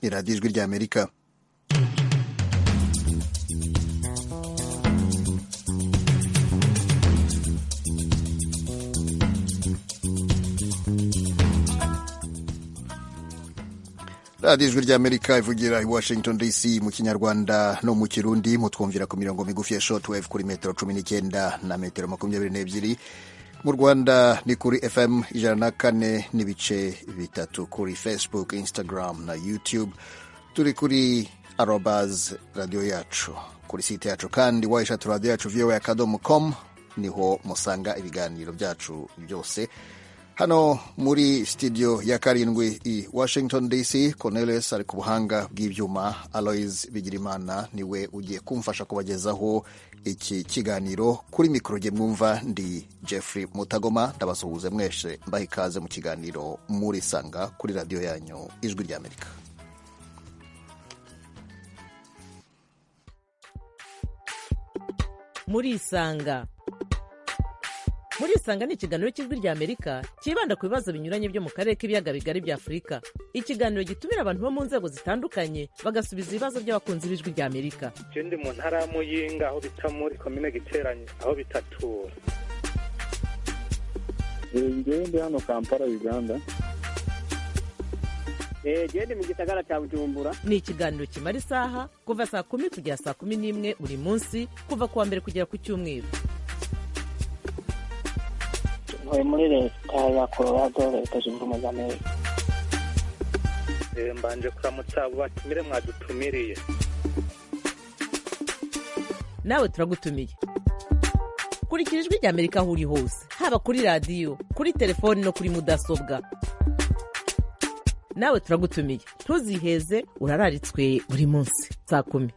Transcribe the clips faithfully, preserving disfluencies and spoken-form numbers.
radiyo ijwi ry'Amerika. radiyo ijwi ry'Amerika ivugira i Washington D C mu kinyarwanda no mu kirundi, mutwumvira ku mirongo migufi ya shortwave kuri metero cumi n'icyenda na metero makumyabiri n'ebyiri. Mu Rwanda ni kuri F M ijana na kane n'ibice bitatu, kuri Facebook, Instagram na YouTube. Turi kuri arobaz radio yacu, kuri site yacu kandi wayishatu radio yacu voa akadomo com, niho musanga ibiganiro byacu byose. Hano muri studio ya karindwi i Washington D C, Cornelius ari ku buhanga bw'ibyuma, Aloys Bigirimana niwe ugiye kumfasha kubagezaho iki kiganiro. Kuri mikoro je mwumva ndi Jeffrey Mutagoma, ndabasuhuze mwese, mbaha ikaze mu kiganiro muri sanga kuri radio yanyu ijwi ry'Amerika. Muri sanga Muri isanga ni ikiganiro cy'ijwi ry'Amerika kibanda ku bibazo binyuranye byo mu karere k'ibiyaga bigari bya Afurika. Ikiganiro gitumira abantu bo mu nzego zitandukanye bagasubiza ibibazo by'abakunzi b'ijwi ry'Amerika. Je ndi mu ntara ya Muyinga, aho bita muri commune Giteranye, aho bitatura. Ngewe ndi hano Kampala, Uganda. Eh, je ndi mu gisagara cya Bujumbura. Ni ikiganiro kimara isaha kuva saa kumi kugera saa kumi n'imwe buri munsi, kuva kuwa mbere kugera ku cyumweru. Muri leta ya Colorado, leta zunze ubumwe za Amerika. Eh, mbanje kuramutsa abo batumire mwadutumiriye. Nawe turagutumiye. Kurikira ijwi ry'Amerika aho uri hose, haba kuri radio, kuri telefoni no kuri mudasobwa. Nawe turagutumiye, ntuziheze, urararitswe buri munsi saa kumi.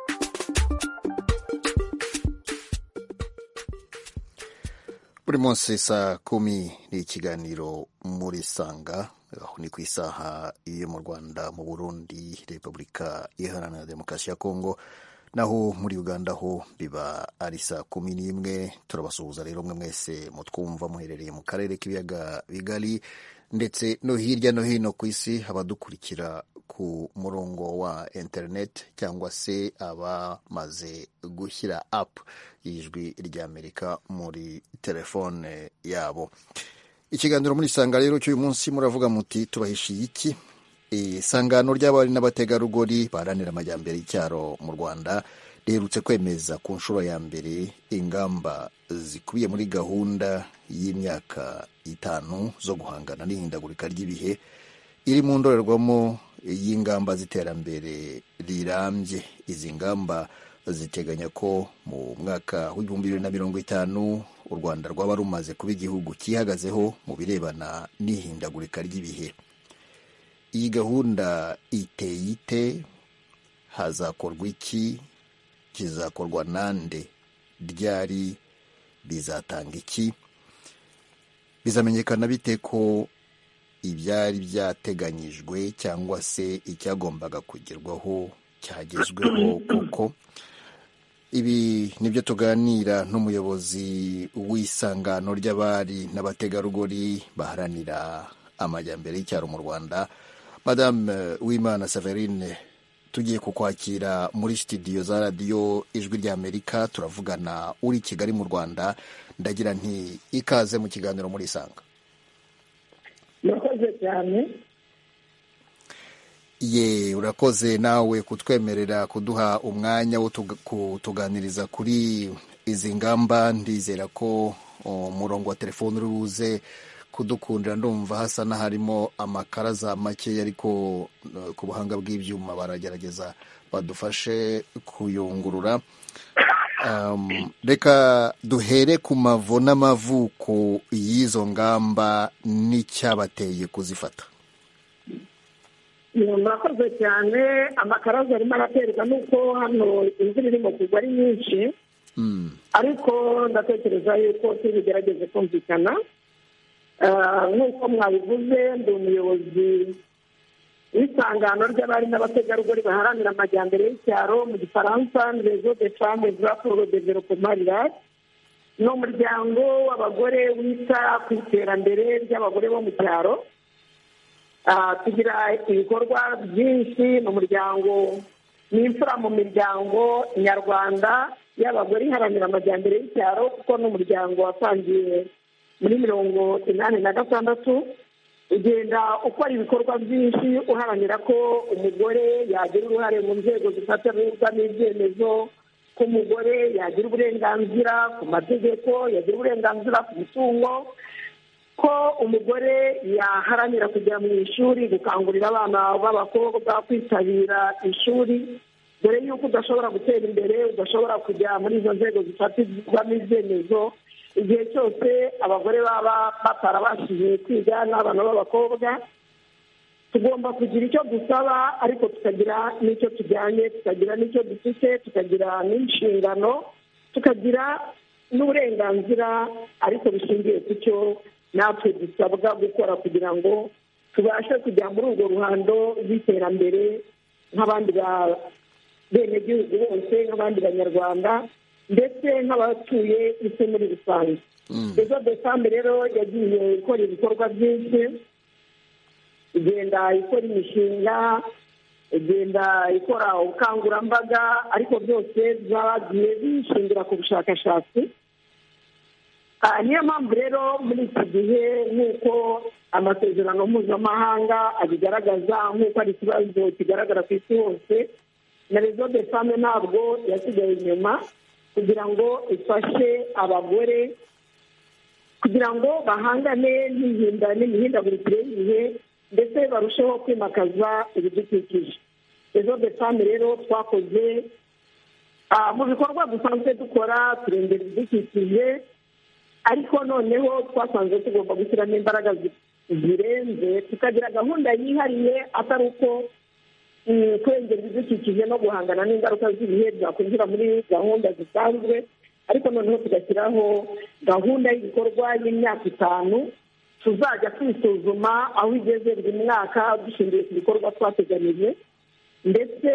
Buri munsi saa kumi ni ikiganiro muri sanga, aho ni ku isaha yo mu Rwanda, mu Burundi, Repubulika Iharanira Demokarasi ya Kongo, naho muri Uganda ho biba ari saa kumi n'imwe. Turabasuhuza rero mwe mwese mutwumva muherereye mu karere k'ibiyaga bigari ndetse no hirya no hino ku isi, abadukurikira ku murongo wa internet cyangwa se abamaze gushyira app y'ijwi ry'Amerika muri telefone yabo. Ikiganiro muri sanga rero cy'uyu munsi muravuga muti tubahishiye iki? Isangano ry'abari n'abategarugori baharanira amajyambere y'icyaro mu Rwanda riherutse kwemeza ku nshuro ya mbere ingamba zikubiye muri gahunda y'imyaka itanu zo guhangana n'ihindagurika ry'ibihe, iri mu ndorerwamo y'ingamba z'iterambere rirambye. Izi ngamba ziteganya ko mu mwaka w'ibihumbi bibiri na mirongo itanu u Rwanda rwaba rumaze kuba igihugu cyihagazeho mu birebana n'ihindagurika ry'ibihe. Iyi gahunda iteye ite? Hazakorwa iki? Kizakorwa nande? Ryari? Bizatanga iki? Bizamenyekana bite ko ibyari byateganyijwe cyangwa se icyagombaga kugerwaho cyagezweho koko? Ibi nibyo tuganira n'umuyobozi w'isangano ry'abari n'abategarugori baharanira amajyambere y'icyaro mu Rwanda, Madame Uwimana Severine. Tugiye kukwakira muri studio za radio ijwi ry'Amerika, turavugana uri Kigali mu Rwanda. Ndagira nti ikaze mu kiganiro muri sanga. Murakoze cyane. Ye, urakoze nawe kutwemerera kuduha umwanya wo kutuganiriza kuri izi ngamba. Ndizera ko umurongo wa telefone uri buze kudukundira. Ndumva hasa n'aharimo amakaraza make, ariko ku buhanga bw'ibyuma baragerageza badufashe kuyungurura. Um, reka duhere ku mavu n'amavuko y'izo ngamba n'icyabateye kuzifata. Murakoze cyane. Amakaraza arimo araterwa nuko hano imvura irimo kugwa ari nyinshi, ariko ndatekereza yuko tubigerageze kumvikana. Nk'uko mwabivuze, ndi umuyobozi w'isangano ry'abari n'abategarugori baharanira amajyambere y'icyaro, mu Gifaransa Réseau des femmes pour le développement rural. Ni umuryango w'abagore wita ku iterambere ry'abagore bo mu cyaro. tugira ibikorwa byinshi mu muryango, ni imfura mu miryango nyarwanda y'abagore iharanira amajyambere y'icyaro, kuko n'umuryango watangiye muri mirongo inani na gatandatu, ugenda ukora ibikorwa byinshi uharanira ko umugore yagira uruhare mu nzego zifatirwa n'ibyemezo, ko umugore yagira uburenganzira ku mategeko, yagira uburenganzira ku mutungo, ko umugore yaharanira kujya mu ishuri, gukangurira abana b'abakobwa kwitabira ishuri, dore yuko udashobora gutera imbere, udashobora kujya muri izo nzego zifatirwamo ibyemezo igihe cyose abagore baba batarabashije kwiga n'abana b'abakobwa. Tugomba kugira icyo dusaba, ariko tukagira n'icyo tujyanye, tukagira n'icyo dufite, tukagira n'inshingano, tukagira n'uburenganzira, ariko bishingiye ku cyo natwe dusabwa gukora kugira ngo tubashe kujya muri urwo ruhando rw'iterambere nk'abandi benegihugu bose, nk'abandi banyarwanda, ndetse nk'abatuye isi muri rusange. ejo desambe rero yagiye ikora ibikorwa byinshi, igenda ikora imishinga, igenda ikora ubukangurambaga, ariko byose byagiye bishingira ku bushakashatsi. Niyo mpamvu rero muri iki gihe nk'uko amasezerano mpuzamahanga abigaragaza, nk'uko ari ikibazo kigaragara ku isi hose, na rezo de fame ntabwo yasigaye inyuma kugira ngo ifashe abagore kugira ngo bahangane n'imihindagurikire y'ibihe, ndetse barusheho kwimakaza ibidukikije. rezo de fame rero twakoze mu bikorwa dusanzwe dukora turengera ibidukikije, ariko noneho twasanze tugomba gushyiramo imbaraga zirenze, tukagira gahunda yihariye, atari uko kurengera ibidukikije no guhangana n'ingaruka z'ibihe byakwinjira muri gahunda zisanzwe, ariko noneho tugashyiraho gahunda y'ibikorwa y'imyaka itanu, tuzajya kwisuzuma aho igeze buri mwaka dushingiye ku bikorwa twateganyije, ndetse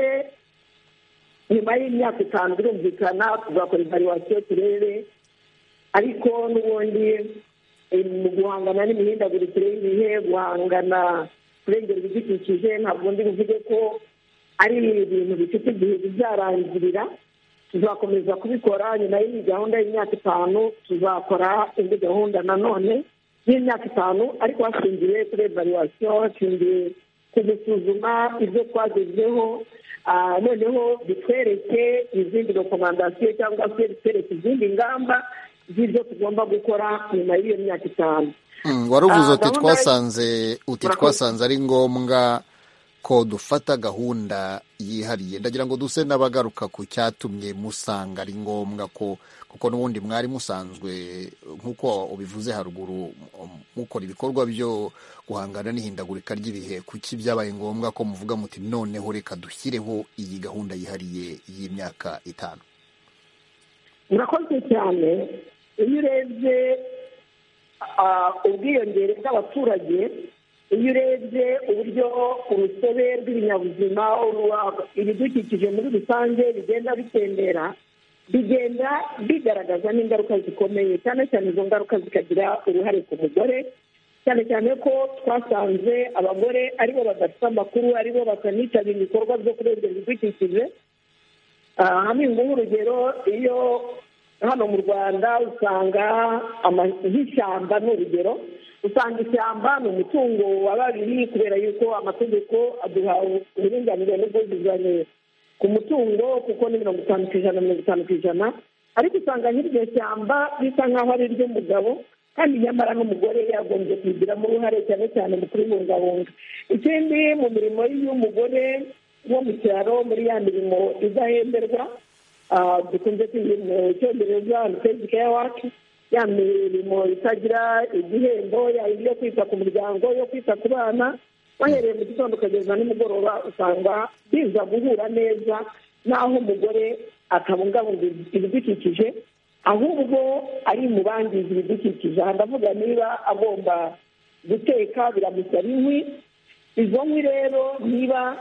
nyuma y'imyaka itanu birumvikana tuzakora evaluation turebe, ariko n'ubundi mu guhangana n'imihindagurikire y'ibihe, guhangana kurengera ibidukikije, ntabwo ndi buvuge ko ari ibintu bifite igihe bizarangirira, tuzakomeza kubikora. Nyuma y'iyi gahunda y'imyaka itanu tuzakora indi gahunda nanone y'imyaka itanu, ariko hashingiye kuri evaluation, hashingiye ku gusuzuma ibyo twagezeho, noneho bitwereke izindi rekomandasiyo cyangwa se bitwereke izindi ngamba z'ibyo tugomba gukora nyuma y'iyo myaka itanu. wari uvuze uti twasanze uti twasanze ari ngombwa ko dufata gahunda yihariye. Ndagira ngo duse n'abagaruka ku cyatumye musanga ari ngombwa ko, kuko n'ubundi mwari musanzwe nk'uko ubivuze haruguru mukora ibikorwa byo guhangana n'ihindagurika ry'ibihe. Kuki byabaye ngombwa ko muvuga muti noneho reka dushyireho iyi gahunda yihariye y'imyaka itanu? murakoze cyane. Iyo urebye ubwiyongere bw'abaturage, iyo urebye uburyo urusobe rw'ibinyabuzima, ibidukikije muri rusange bigenda bitembera, bigenda bigaragaza n'ingaruka zikomeye, cyane cyane izo ngaruka zikagira uruhare ku mugore, cyane cyane ko twasanze abagore aribo badafite amakuru, aribo batanitabira ibikorwa byo kurengera ibidukikije. hamwe nk'urugero, iyo hano mu Rwanda usanga nk'ishyamba ni urugero, usanga ishyamba ni umutungo wa babiri, kubera yuko amategeko aduha uburinganire n'ubwuzuzanye ku mutungo, kuko ni mirongo itanu ku ijana mirongo itanu ku ijana, ariko usanga nk'iryo shyamba bisa nk'aho ari iry'umugabo, kandi nyamara n'umugore yagombye kubigiramo uruhare, cyane cyane mu kuribungabunga. Ikindi, mu mirimo y'umugore wo mu cyaro, muri ya mirimo idahemberwa dukunze kwita mu cyongereza unpaid care work, ya mirimo itagira igihembo, yo kwita ku muryango, yo kwita ku bana, wahereye mu gitondo ukageza nimugoroba, usanga biza guhura neza n'aho umugore atabungabunga ibidukikije, ahubwo ari mu bangiza ibidukikije. Aha ndavuga niba agomba guteka biramusaba inkwi, izo nkwi rero niba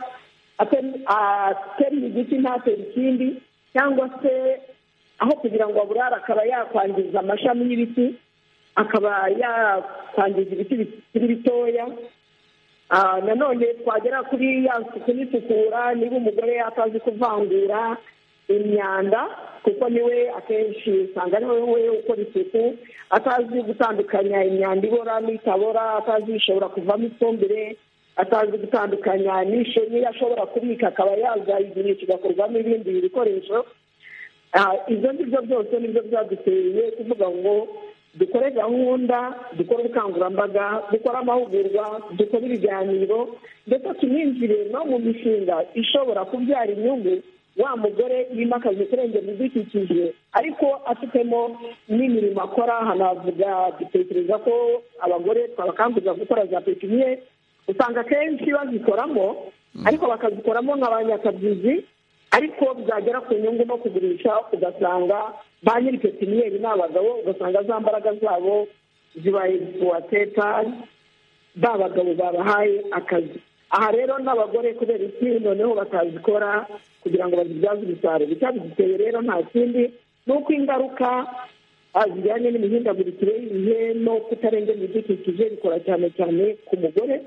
atera igiti ntatera ikindi, cyangwa se aho kugira ngo aburare akaba yakwangiza amashami y'ibiti, akaba yakwangiza ibiti bikiri bitoya, nanone twagera kuri ya suku n'isukura, niba umugore atazi kuvangura imyanda kuko niwe akenshi usanga ari we ukora isuku, atazi gutandukanya imyanda ibora n'itabora, atazi ishobora kuvamo ifumbire, atazi gutandukanya n'isho niyo ashobora kubika akaba yazayigurisha igakorwamo ibindi bikoresho. Ibyo ngibyo byose nibyo byaduteye kuvuga ngo dukore gahunda, dukore ubukangurambaga, dukore amahugurwa, dukore ibiganiro, ndetse tuninjire no mu mishinga ishobora kubyara inyungu wa mugore yimakaza kurengera ibidukikije ariko afitemo n'imirimo akora. Hanavuga dutekereza ko abagore twabakangurira gukora za pepiniyeri, usanga akenshi bazikoramo ariko bakazikoramo nk'abanyakabyizi, ariko byagera ku nyungu no kugurisha ugasanga ba nyiri pepiniyeri ni abagabo, ugasanga za mbaraga zabo zibaye buwateta ba bagabo babahaye akazi. Aha rero n'abagore kubera iki noneho batazikora kugira ngo bazibyaze umusaruro. Icyabiduteye rero nta kindi ni uko ingaruka zijyanye n'imihindagurikire y'ibihe no kutarengera ibidukikije bikora cyane cyane ku mugore.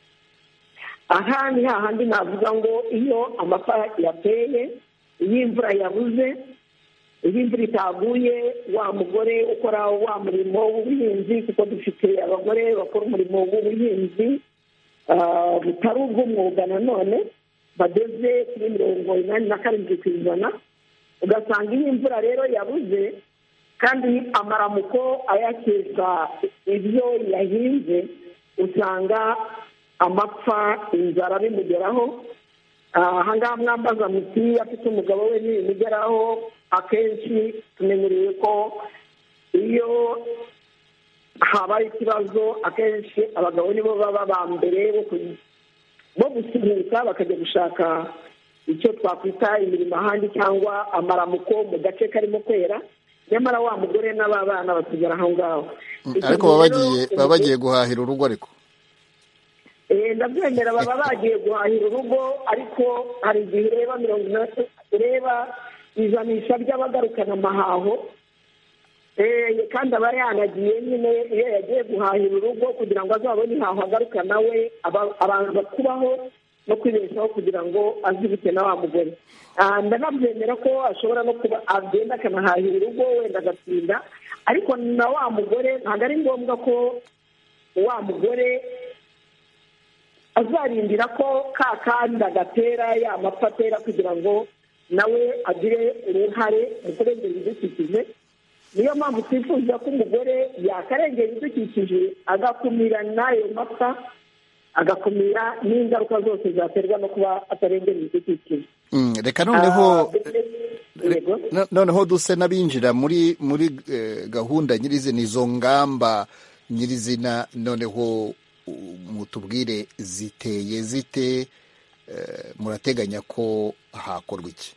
Aha ni hahandi navuga ngo iyo amapfa yateye, iyo imvura yabuze, iyo imvura itaguye, wa mugore ukora wa murimo w'ubuhinzi, kuko dufite abagore bakora umurimo w'ubuhinzi butari ubw'umwuga nanone bageze kuri mirongo inani na karindwi ku ijana, ugasanga iyo imvura rero yabuze kandi amaramuko ayakesha ibyo yahinze, usanga amapfa, inzara bimugeraho. Aha ngaha mwambaza muti afite umugabo we n'ibimugeraho, akenshi tumenyereye ko iyo habaye ikibazo akenshi abagabo nibo baba ba mbere bo gusuhuka bakajya gushaka icyo twakwita imirimo ahandi cyangwa amaramuko mu gace karimo kwera, nyamara wa mugore n'abana basigara aho ngaho. Ariko baba bagiye guhahira urugo. Ariko ndabyemera baba bagiye guhahira urugo, ariko hari igihe ureba mirongo inani ureba ijanisha ry'abagarukana amahaho, kandi aba yanagiye nyine iyo yagiye guhahira urugo kugira ngo azabone ihaho agaruka nawe abanza kubaho no kwibeshaho kugira ngo azibuke na wa mugore. Ndanabyemera ko ashobora no kuba agenda akanahahira urugo wenda agatsinda, ariko na wa mugore ntabwo ari ngombwa ko wa mugore azarindira ko ka kandi agatera ya mapfa atera kugira ngo nawe agire uruhare mu kurengera ibidukikije. Niyo mpamvu twifuza ko umugore yakarengera ibidukikije agakumira n'ayo mapfa, agakumira n'ingaruka zose zaterwa no kuba atarengera ibidukikije. Reka noneho noneho duse n'abinjira muri muri gahunda nyirizina, izo ngamba nyirizina noneho mutubwire ziteye zite, murateganya ko hakorwa iki?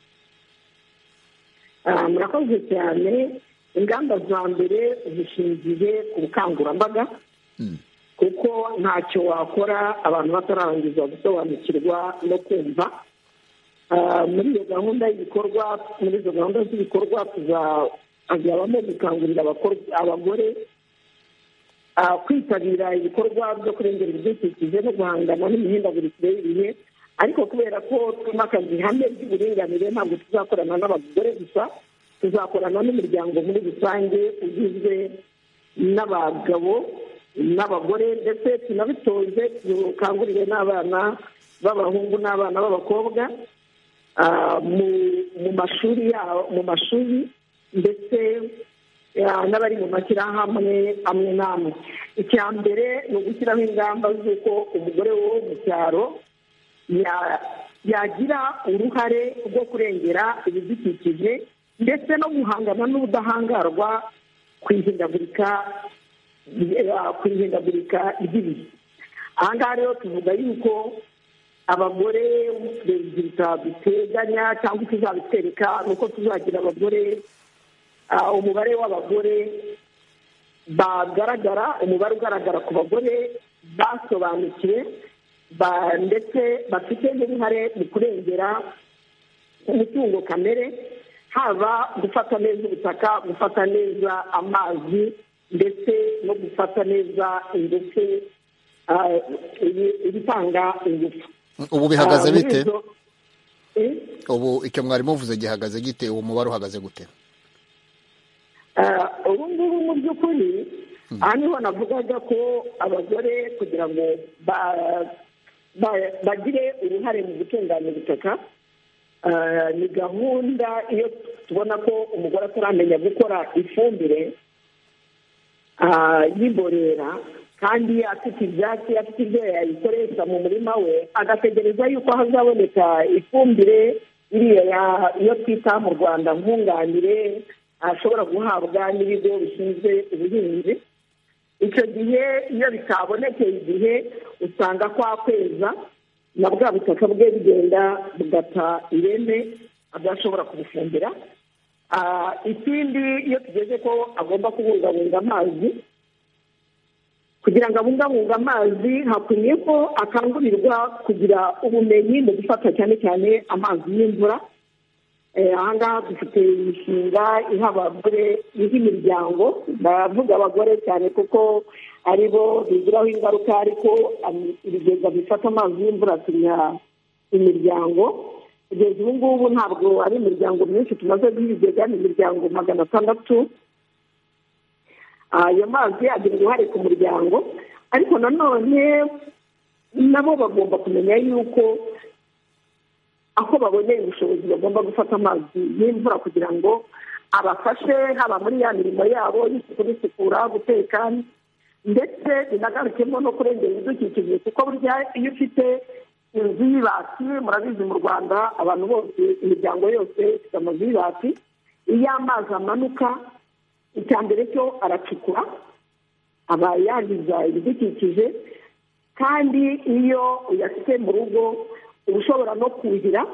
Murakoze cyane. Ingamba za mbere zishingiye ku bukangurambaga, kuko ntacyo wakora abantu batararangiza gusobanukirwa no kumva. Muri iyo gahunda y'ibikorwa, muri izo gahunda z'ibikorwa tuzabamo gukangurira abagore kwitabira ibikorwa byo kurengera ibidukikije no guhangana n'imihindagurikire y'ibihe. Ariko kubera ko twimakaza ihame ry'uburinganire, ntabwo tuzakorana n'abagore gusa, tuzakorana n'imiryango muri rusange ugizwe n'abagabo n'abagore, ndetse tunabitoze dukangurire n'abana b'abahungu n'abana b'abakobwa mu mashuri yabo, mu mashuri ndetse n'abari mu mashyirahamwe amwe n'amwe. Icya mbere ni ugushyiraho ingamba z'uko umugore wo mu cyaro yagira uruhare rwo kurengera ibidukikije ndetse no guhangana n'ubudahangarwa ku ihindagurika ku ihindagurika ry'ibihe. Aha ngaha rero tuvuga yuko abagore perezida duteganya cyangwa tuzabitwereka ni uko tuzagira abagore, umubare w'abagore bagaragara, umubare ugaragara ku bagore basobanukiwe ndetse bafite n'uruhare mu kurengera umutungo kamere, haba gufata neza ubutaka, gufata neza amazi ndetse no gufata neza ingufu ibitanga ingufu. Ubu bihagaze bite? Ubu icyo mwari muvuze gihagaze gite? Uwo mubare uhagaze gute? ubu ngubu mu by'ukuri aha niho navugaga ko abagore kugira ngo bagire uruhare mu gutunganya ubutaka, ni gahunda iyo tubona ko umugore ataramenya gukora ifumbire y'imborera kandi afite ibyatsi afite ibyo yayikoresha mu murima we, agategereza yuko hazaboneka ifumbire iriya iyo twita mu Rwanda nkunganire ashobora guhabwa n'ibigo bishinzwe ubuhinzi. Icyo gihe iyo bitabonekeye igihe usanga kwa kweza na bwa butaka bwe bugenda bugata ireme adashobora kubufumbira. Ikindi iyo tugeze ko agomba kubungabunga amazi, kugira ngo abungabunge amazi hakwiye ko akangurirwa kugira ubumenyi mu gufata cyane cyane amazi y'imvura. Aha ngaha dufite imishinga iha abagore imiryango, bavuga abagore cyane kuko ari bo bigiraho ingaruka, ariko ibigega bifata amazi y'imvura turiha imiryango. Kugeza ubu ngubu ntabwo ari imiryango myinshi tumaze guha ibigega, ni imiryango magana atandatu. Ayo mazi agira uruhare ku muryango, ariko nanone nabo bagomba kumenya yuko aho baboneye ubushobozi bagomba gufata amazi y'imvura kugira ngo abafashe haba muri ya mirimo yabo y'isuku n'isukura, guteka, ndetse binagarukemo no kurengera ibidukikije, kuko burya iyo ufite inzu y'ibati, murabizi mu Rwanda abantu bose imiryango yose ifite amazu y'ibati, iyo amazi amanuka icya mbere cyo aracukura, aba yangiza ibidukikije, kandi iyo uyafite mu rugo uba ushobora no kuhira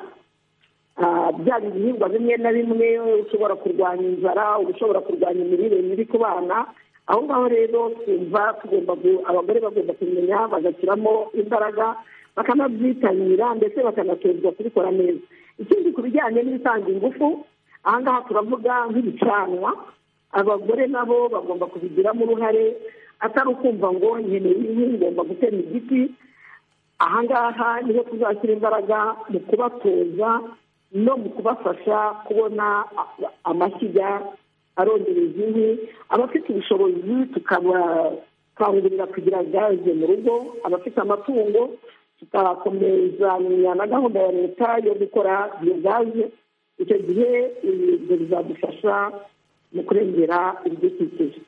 byaba ibihingwa bimwe na bimwe, ushobora kurwanya inzara, uba ushobora kurwanya imirire mibi ku bana. Aho ngaho rero twumva tugomba abagore bagomba kumenya bagashyiramo imbaraga bakanabyitabira ndetse bakanatozwa kubikora neza. Ikindi ku bijyanye n'ibitanga ingufu, aha ngaha turavuga nk'ibicanwa, abagore nabo bagomba kubigiramo uruhare, atari ukumva ngo nkeneye inkwi ngomba gutera igiti. Aha ngaha niho tuzashyira imbaraga mu kubatoza no mu kubafasha kubona amashyiga arondereza inkwi. Abafite ubushobozi tukabakangurira kugira gaze mu rugo, abafite amatungo tukakomezanya na gahunda ya leta yo gukora iyo gaze. Icyo gihe ibyo bizadufasha mu kurengera ibidukikije.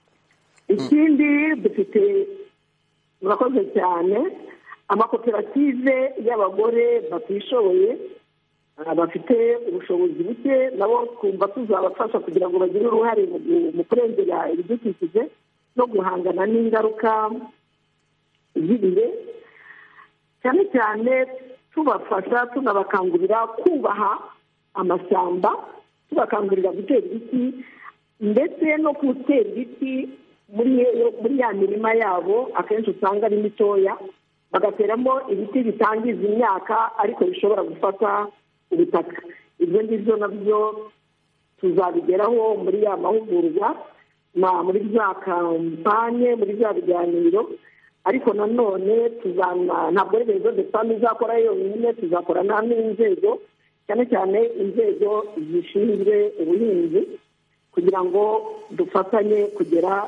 Ikindi dufite, murakoze cyane, amakoperative y'abagore batishoboye bafite ubushobozi buke, nabo twumva tuzabafasha kugira ngo bagire uruhare mu kurengera ibidukikije no guhangana n'ingaruka z'ibihe, cyane cyane tubafasha tunabakangurira kubaha amashyamba, tubakangurira gutera ibiti, ndetse no gutera ibiti muri ya mirima yabo akenshi usanga ari mitoya, bagateramo ibiti bitangiza imyaka ariko bishobora gufata ubutaka. Ibyo ngibyo nabyo tuzabigeraho muri ya mahugurwa, muri za kampanye, muri za biganiro. Ariko nanone ntabwo ari rezo de fami izakora yonyine, tuzakorana n'inzego, cyane cyane inzego zishinzwe ubuhinzi, kugira ngo dufatanye kugera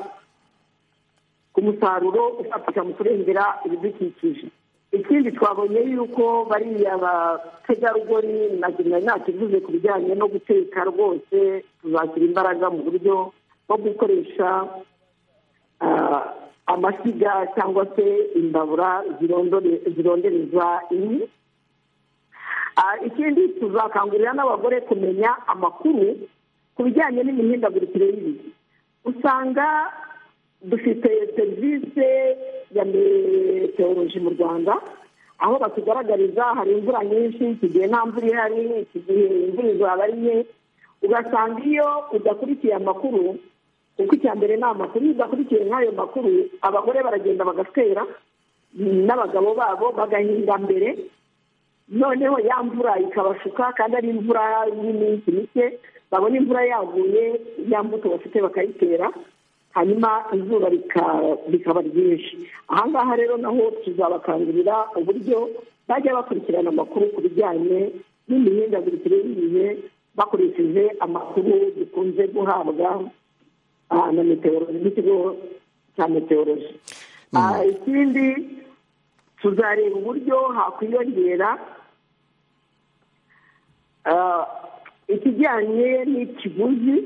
ku musaruro ufatika mu kurengera ibidukikije. Ikindi twabonye yuko bariya bategarugori ntakivuze ku bijyanye no guteka, rwose tuzashyira imbaraga mu buryo bwo gukoresha amashyiga cyangwa se imbabura zirondereza inkwi. Ikindi tuzakangurira n'abagore kumenya amakuru ku bijyanye n'imihindagurikire y'ibihe. Usanga dufite serivisi ya meteoroloji mu Rwanda, aho batugaragariza hari imvura nyinshi, iki gihe nta mvura ihari, iki gihe imvura izaba ari nke. Ugasanga iyo udakurikiye amakuru, kuko icya mbere ni amakuru, iyo udakurikiye nk'ayo makuru abagore baragenda bagatera n'abagabo babo bagahinga mbere, noneho ya mvura ikabashuka kandi ari imvura y'iminsi mike, babona imvura yaguye ya mbuto bafite bakayitera, hanyuma izuba rikaba ryinshi. Aha ngaha rero naho tuzabakangurira uburyo bajya bakurikirana amakuru ku bijyanye n'imihindagurikire y'ibihe bakoresheje amakuru dukunze guhabwa na meteoroloji n'ikigo cya meteoroloji. Ikindi tuzareba uburyo hakwiyongera ikijyanye n'ikiguzi.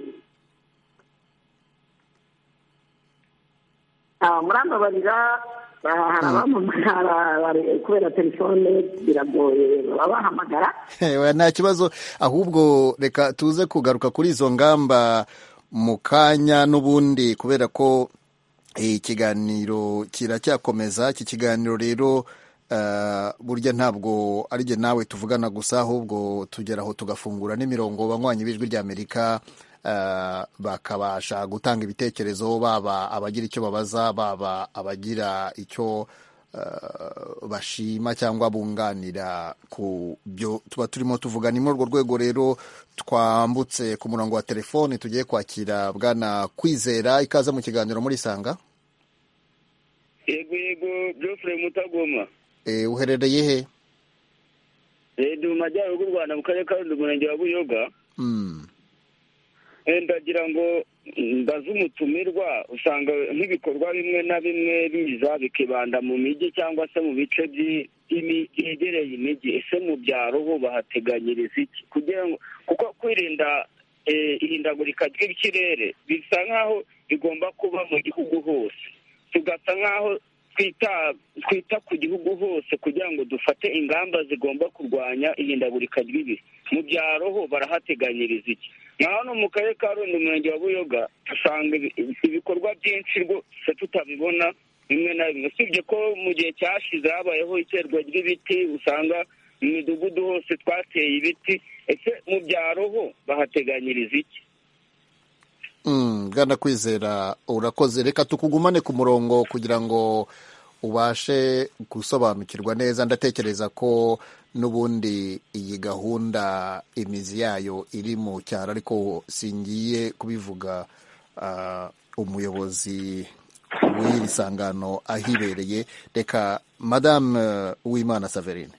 Murambabarira hari abamamagara kubera telefone biragoye babahamagara. Nta kibazo, ahubwo reka tuze kugaruka kuri izo ngamba mu kanya n'ubundi, kubera ko ikiganiro kiracyakomeza. Iki kiganiro rero burya ntabwo ari jye nawe tuvugana gusa, ahubwo tugeraho tugafungura n'imirongo banywanyi b'ijwi ry'Amerika bakabasha gutanga ibitekerezo, baba abagira icyo babaza, baba abagira icyo bashima cyangwa bunganira ku byo tuba turimo tuvuga. Ni muri urwo rwego rero twambutse ku murongo wa telefoni, tugiye kwakira Bwana Kwizera. Ikaze mu kiganiro muri Sanga. Yego yego, Geoffrey Mutagoma. Eh, uherereye he? Eh, mu majyaruguru y'u Rwanda mu karere ka Rulindo, umurenge wa Buyoga. Mm. Ndagira ngo mbaze umutumirwa, usanga nk'ibikorwa bimwe na bimwe biza bikibanda mu mijyi cyangwa se mu bice byegereye imijyi. Ese mu byaro ho bahateganyiriza iki kugira ngo, kuko kwirinda ihindagurika ry'ikirere bisa nk'aho bigomba kuba mu gihugu hose, tugasa nk'aho twita twita ku gihugu hose kugira ngo dufate ingamba zigomba kurwanya ihindagurika ry'ibihe. Mu byaro ho barahateganyiriza iki? Na hano mu karere ka Rulindo, umurenge wa Buyoga, usanga ibikorwa byinshi rwose tutabibona bimwe na bimwe, usibye ko mu gihe cyashize habayeho iterwa ry'ibiti, usanga mu midugudu hose twateye ibiti. Ese mu byaro ho bahateganyiriza iki? Bwana Kwizera, urakoze. Reka tukugumane ku murongo kugira ngo ubashe gusobanukirwa neza. Ndatekereza ko n'ubundi iyi gahunda imizi yayo iri mu cyaro, ariko singiye kubivuga umuyobozi w'iri sangano ahibereye. Reka Madame Uwimana Saverine.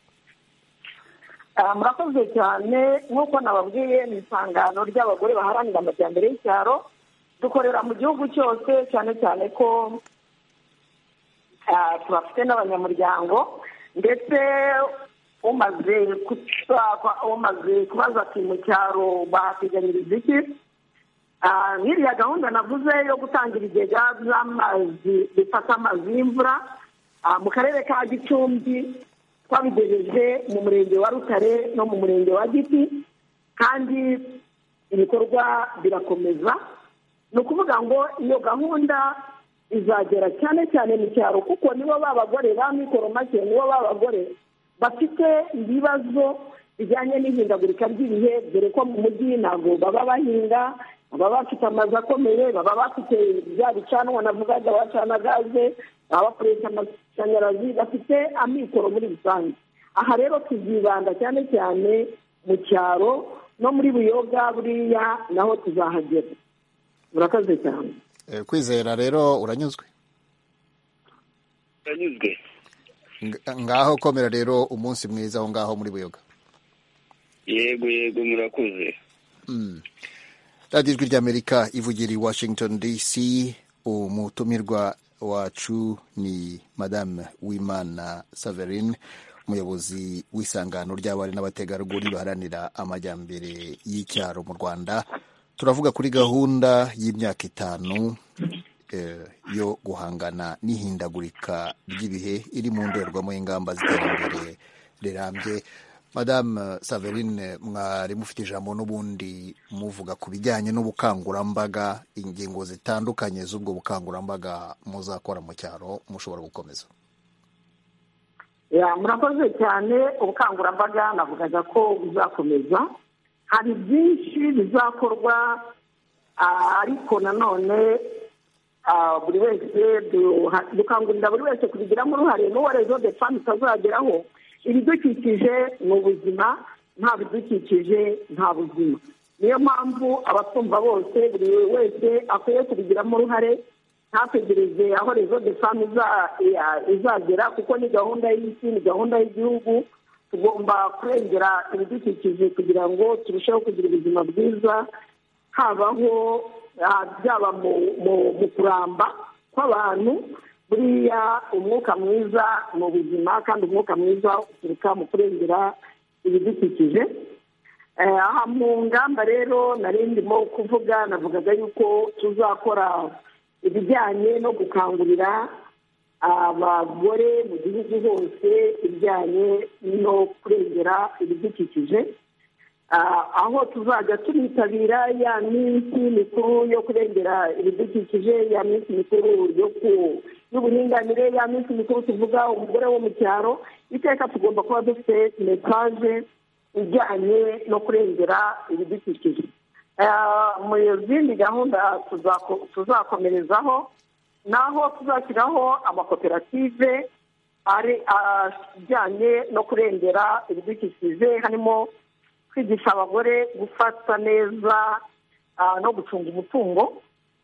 Murakoze cyane. Nk'uko nababwiye, ni isangano ry'abagore baharanira amajyambere y'icyaro. Dukorera mu gihugu cyose, cyane cyane ko tubafite n'abanyamuryango, ndetse umaze umaze kubaza ati mu cyaro bahateganyiriza iki. Nk'iriya gahunda navuze yo gutangira ibigega by'amazi bifata amazi y'imvura mu karere ka Gicumbi, twabigejeje mu murenge wa Rutare no mu murenge wa Giti, kandi ibikorwa birakomeza. Ni ukuvuga ngo iyo gahunda izagera cyane cyane mu cyaro, kuko nibo b'abagore ba mikoro make, nibo b'abagore bafite ibibazo bijyanye n'ihindagurika ry'ibihe, dore ko mu mujyi ntabwo baba bahinga, baba bafite amazu akomeye, baba bafite bya bicanwa navugaga bacana gaze, baba bakoresha amashanyarazi, bafite amikoro muri rusange. Aha rero tuzibanda cyane cyane mu cyaro, no muri Buyoga buriya naho tuzahagera. Murakoze cyane. Kwizera rero, uranyuzwe? Uranyuzwe. Ngaho komera rero, umunsi mwiza aho ngaho muri Buyoga. Yego yego, murakoze. Mm. Radio Ijwi ry'Amerika ivugira i Washington D C. Umutumirwa wacu ni Madame Uwimana Saverine, umuyobozi w'isangano ry'abari n'abategarugori baharanira amajyambere y'icyaro mu Rwanda. Turavuga kuri gahunda y'imyaka itanu eh, yo guhangana n'ihindagurika ry'ibihe iri mu ndorerwamo y'ingamba z'iterambere rirambye. Madame Saverine, mwari mufite ijambo n'ubundi muvuga ku bijyanye n'ubukangurambaga, ingingo zitandukanye z'ubwo bukangurambaga muzakora mu cyaro, mushobora gukomeza. Ya, murakoze cyane. Ubukangurambaga navugaga ko buzakomeza, hari byinshi bizakorwa, ariko nanone buri wese dukangurira buri wese kubigiramo uruhare, n'uwo rezo de fami utazageraho. Ibidukikije ni ubuzima, nta bidukikije nta buzima. niyo mpamvu abatwumva bose buri wese akwiye kubigiramo uruhare, ntategereze aho rezo de femme izagera, kuko ni gahunda y'isi, ni gahunda y'igihugu. Tugomba kurengera ibidukikije kugira ngo turusheho kugira ubuzima bwiza, habaho byaba mu kuramba kw'abantu. Buriya umwuka mwiza mu buzima, kandi umwuka mwiza uturuka mu kurengera ibidukikije. Aha mu ngamba rero nari ndimo kuvuga, navugaga yuko tuzakora ibijyanye no gukangurira abagore mu gihugu hose ibijyanye no kurengera ibidukikije, aho tuzajya tunitabira ya minsi mikuru yo kurengera ibidukikije, ya minsi mikuru y'uburinganire, ya minsi mikuru tuvuga umugore wo mu cyaro. Iteka tugomba kuba dufite mesaje ijyanye no kurengera ibidukikije. Mu zindi gahunda tuzakomerezaho naho tuzashyiraho amakoperative ajyanye no kurengera ibidukikije, harimo kwigisha abagore gufata neza no gucunga umutungo,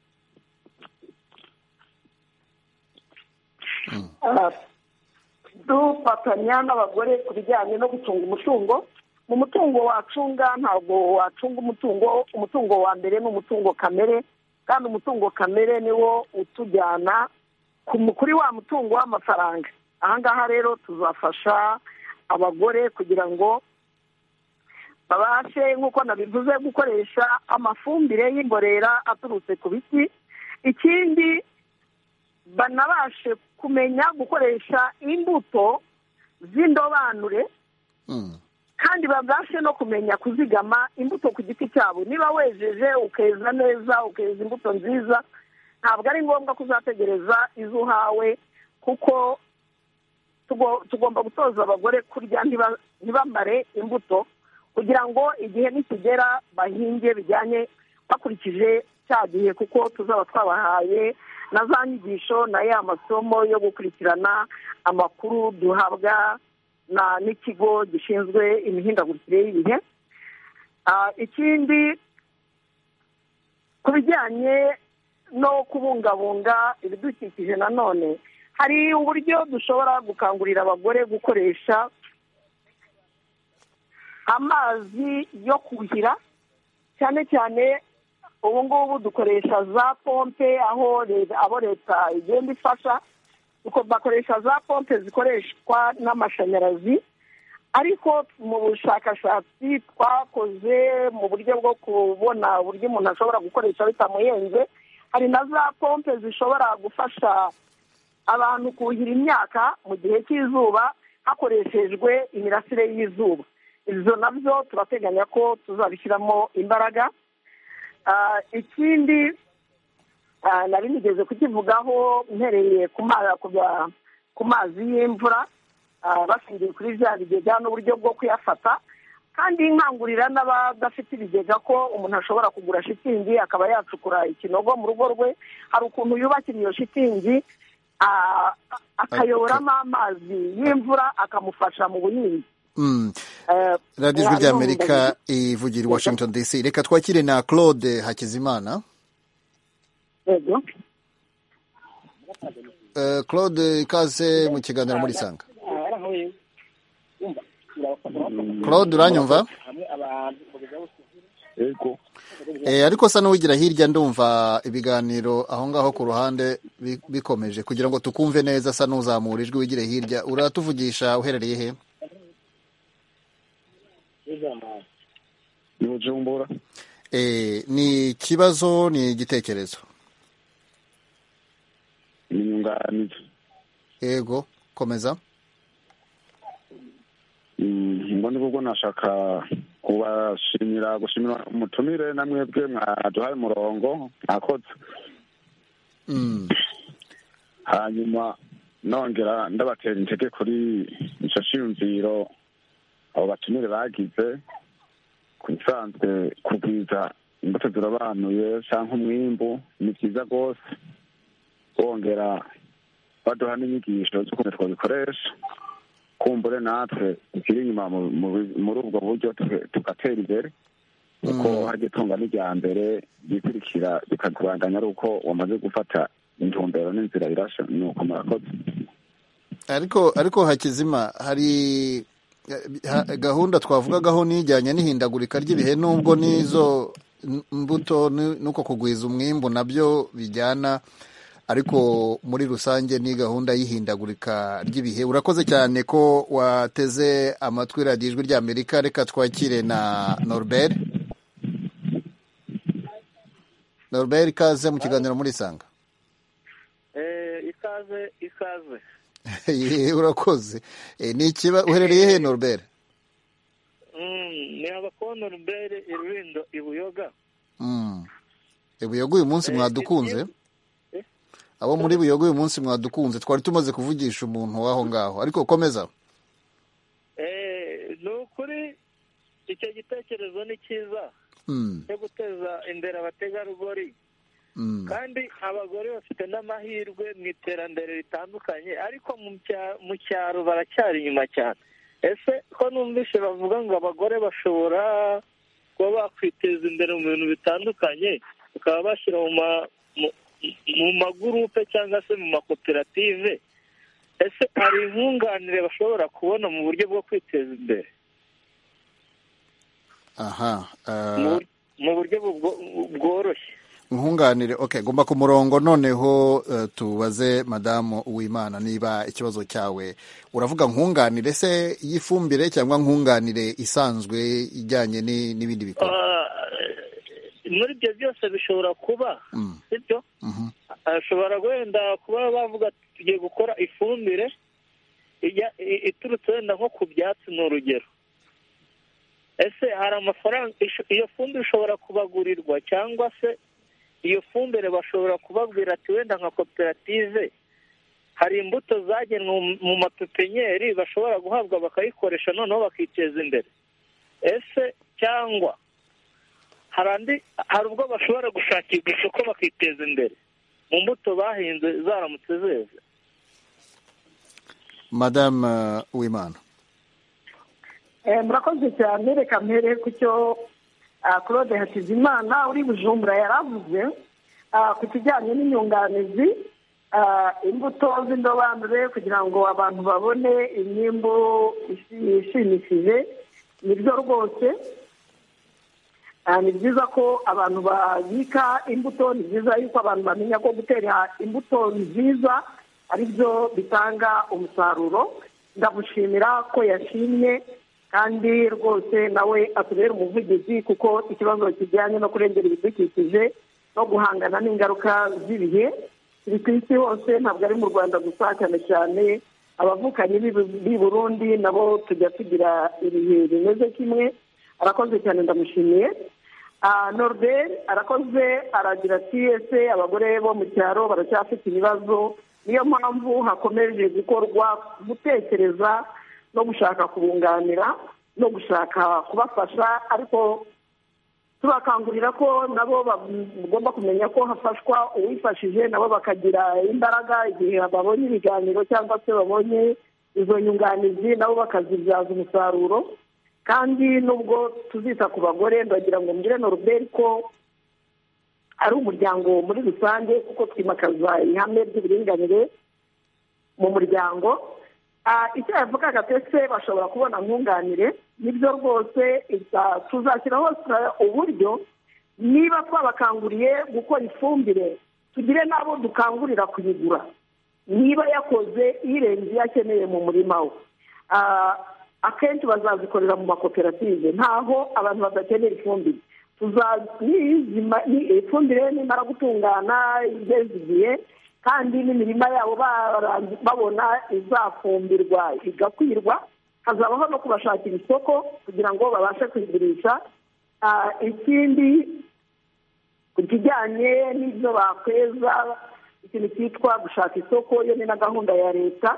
dufatanya n'abagore ku bijyanye no gucunga umutungo. Mu mutungo wacunga ntabwo wacunga umutungo, umutungo wa mbere ni umutungo kamere, kandi umutungo kamere niwo utujyana kuri wa mutungo w'amafaranga. Aha ngaha rero tuzafasha abagore kugira ngo babashe, nk'uko nabivuze, gukoresha amafumbire y'imborera aturutse ku biti. Ikindi, banabashe kumenya gukoresha imbuto z'indobanure, kandi babashe no kumenya kuzigama imbuto ku giti cyabo. Niba wejeje ukeza neza, ukeza imbuto nziza, ntabwo ari ngombwa kuzategereza izo uhawe, kuko tugomba gutoza abagore kurya ntibamare imbuto, kugira ngo igihe nikigera bahinge bijyanye bakurikije cya gihe, kuko tuzaba twabahaye na za nyigisho na ya masomo yo gukurikirana amakuru duhabwa n'ikigo gishinzwe imihindagurikire y'ibihe. Ikindi, ku bijyanye no kubungabunga ibidukikije, nanone hari uburyo dushobora gukangurira abagore gukoresha amazi yo kuhira, cyane cyane ubu ngubu dukoresha za pompe, aho abo leta igenda ifasha, bakoresha za pompe zikoreshwa n'amashanyarazi. Ariko mu bushakashatsi twakoze mu buryo bwo kubona uburyo umuntu ashobora gukoresha bitamuhenze, hari na za pompe zishobora gufasha abantu kuhira imyaka mu gihe cy'izuba hakoreshejwe imirasire y'izuba. Izo nabyo turateganya ko tuzabishyiramo imbaraga. Ikindi, nari nigeze kukivugaho mpereye ku mazi y'imvura, bashingiye kuri bya bigega n'uburyo bwo kuyafata, kandi nkangurira n'abadafite ibigega ko umuntu ashobora kugura shitingi akaba yacukura ikinogo mu rugo rwe. Hari ukuntu yubakira iyo shitingi akayoboramo amazi y'imvura akamufasha mu buhinzi. radiyo ijwi ry'amerika ivugira i Washington D C. Reka twakire na Claude Hakizimana. Yego. Claude, ikaze mu kiganiro muri Sanga. Claude, uranyumva? Yego. Eh, ariko sa n'uwigira hirya, ndumva ibiganiro aho ngaho ku ruhande bikomeje, kugira ngo tukumve neza. Sa n'uzamura ijwi wigire hirya. Uratuvugisha uherereye he? Ni Bujumbura. Eh, ni ikibazo, ni igitekerezo? Ni nyunganizi. Yego, komeza. Mbona ubwo nashaka kubashimira gushimira umutumire namwebwe mwaduhaye umurongo akoze. Mm. Hanyuma nongera ndabatera intege kuri ico cyumviro abo batumire bagize, kusanzwe kugwiza imbuto zirabanuye cyangwa umwimbu. Ni byiza rwose, bongera baduha n'inyigisho z'ukuntu twabikoresha, kumbure natwe tukiri inyuma muri ubwo buryo tugatera imbere. kuko harya itunga n'irya mbere bikurikira bikakubandanya ari uko wamaze gufata intumbero n'inzira irasha. ni uko murakoze. ariko ariko Hakizima, hari gahunda twavugagaho n'ijyanye n'ihindagurika ry'ibihe, nubwo n'izo mbuto nuko kugwiza umwimbu nabyo bijyana, ariko muri rusange ni gahunda y'ihindagurika ry'ibihe. Urakoze cyane ko wateze amatwi radiyo ijwi ry'Amerika. Reka twakire na Norbert. Norbert, ikaze mu kiganiro muri Sanga. Eh, ikaze ikaze. Ye, urakoze. E, ni ikiba uherereye he Norbert? Mm, ni abako Norbert Irulindo Ibuyoga. Mm. Ibuyoga uyu munsi mwadukunze? Eh? Abo muri Buyoga uyu munsi mwadukunze. Twari tumaze kuvugisha umuntu waho ngaho. Ariko komeza. Eh, no kuri icyo gitekerezo ni cyiza. Mm. Cyo guteza imbere abategarugori. Mm. Kandi abagore bafite n'amahirwe mu iterambere ritandukanye, ariko mu cyaro baracyari inyuma cyane. Ese ko numvise bavuga ngo abagore bashobora kuba bakwiteza imbere mu bintu bitandukanye, bakaba bashyira mu magurupe cyangwa se mu makoperative, ese hari inkunganire bashobora kubona mu buryo bwo kwiteza imbere? Aha. Uh... mu buryo bworoshye. Nkunganire. Okay, gomba ku murongo noneho. Uh, tubaze Madamu Uwimana niba ikibazo cyawe uravuga nkunganire se yifumbire cyangwa nkunganire isanzwe ijyanye n'ibindi bikorwa. Uh, muri ibyo byose bishobora kuba mm. sibyo. mm-hmm. ashobora uh, wenda kuba bavuga tugiye gukora ifumbire iturutse wenda nko ku byatsi ni urugero. Ese hari amafaranga iyo fumbire ishobora kubagurirwa, cyangwa se iyo fumbire bashobora kubabwira ati wenda nka koperative hari imbuto zagenwe mu mapepenyeri bashobora guhabwa bakayikoresha noneho bakiteza imbere? Ese cyangwa hari ubwo bashobora gushakirwa isoko bakiteza imbere mu mbuto bahinze zaramutse zeze? Madame Uwimana. murakoze cyane. Reka mpere ku cyo Claude Hakizimana uri Bujumbura yaravuze ku kijyanye n'inyunganizi, imbuto z'indobanure kugira ngo abantu babone imyimbu ishimishije. Nibyo rwose, ni byiza ko abantu babika imbuto, ni byiza yuko abantu bamenya ko gutera imbuto nziza ari byo bitanga umusaruro. Ndamushimira ko yashimye, kandi rwose nawe atubera umuvugizi, kuko ikibazo kijyanye no kurengera ibidukikije no guhangana n'ingaruka z'ibihe biri ku isi hose, ntabwo ari mu Rwanda gusa. Cyane cyane abavukanyi b'i Burundi nabo tujya tugira ibihe bimeze kimwe. Arakoze cyane, ndamushimiye. Norbert arakoze, aragira ati ese abagore bo mu cyaro baracyafite ibibazo, niyo mpamvu hakomeje gukorwa gutekereza no gushaka kubunganira no gushaka kubafasha, ariko tubakangurira ko nabo bagomba kumenya ko hafashwa uwifashije, nabo bakagira imbaraga igihe babonye ibiganiro cyangwa se babonye izo nyunganizi, nabo bakazibyaza umusaruro. Kandi nubwo tuzita ku bagore, ndagira ngo mbwire Norbert ko ari umuryango muri rusange, kuko twimakaza ihame ry'uburinganire mu muryango. Icyo yavugaga ese bashobora kubona nkunganire, nibyo rwose. Tuzashyiraho uburyo, niba twabakanguriye gukora ifumbire, tugire n'abo dukangurira kuyigura niba yakoze irenze iyo akeneye mu murima we. Akenshi bazazikorera mu makoperative, ntaho abantu badakenera ifumbire. Ifumbire nimara gutungana igeze igihe, kandi n'imirima yabo babona izafumbirwa igakwirwa, hazabaho no kubashakira isoko kugira ngo babashe kuyigurisha. Ikindi ku kijyanye n'ibyo bakweza, ikintu cyitwa gushaka isoko, iyo ni na gahunda ya leta.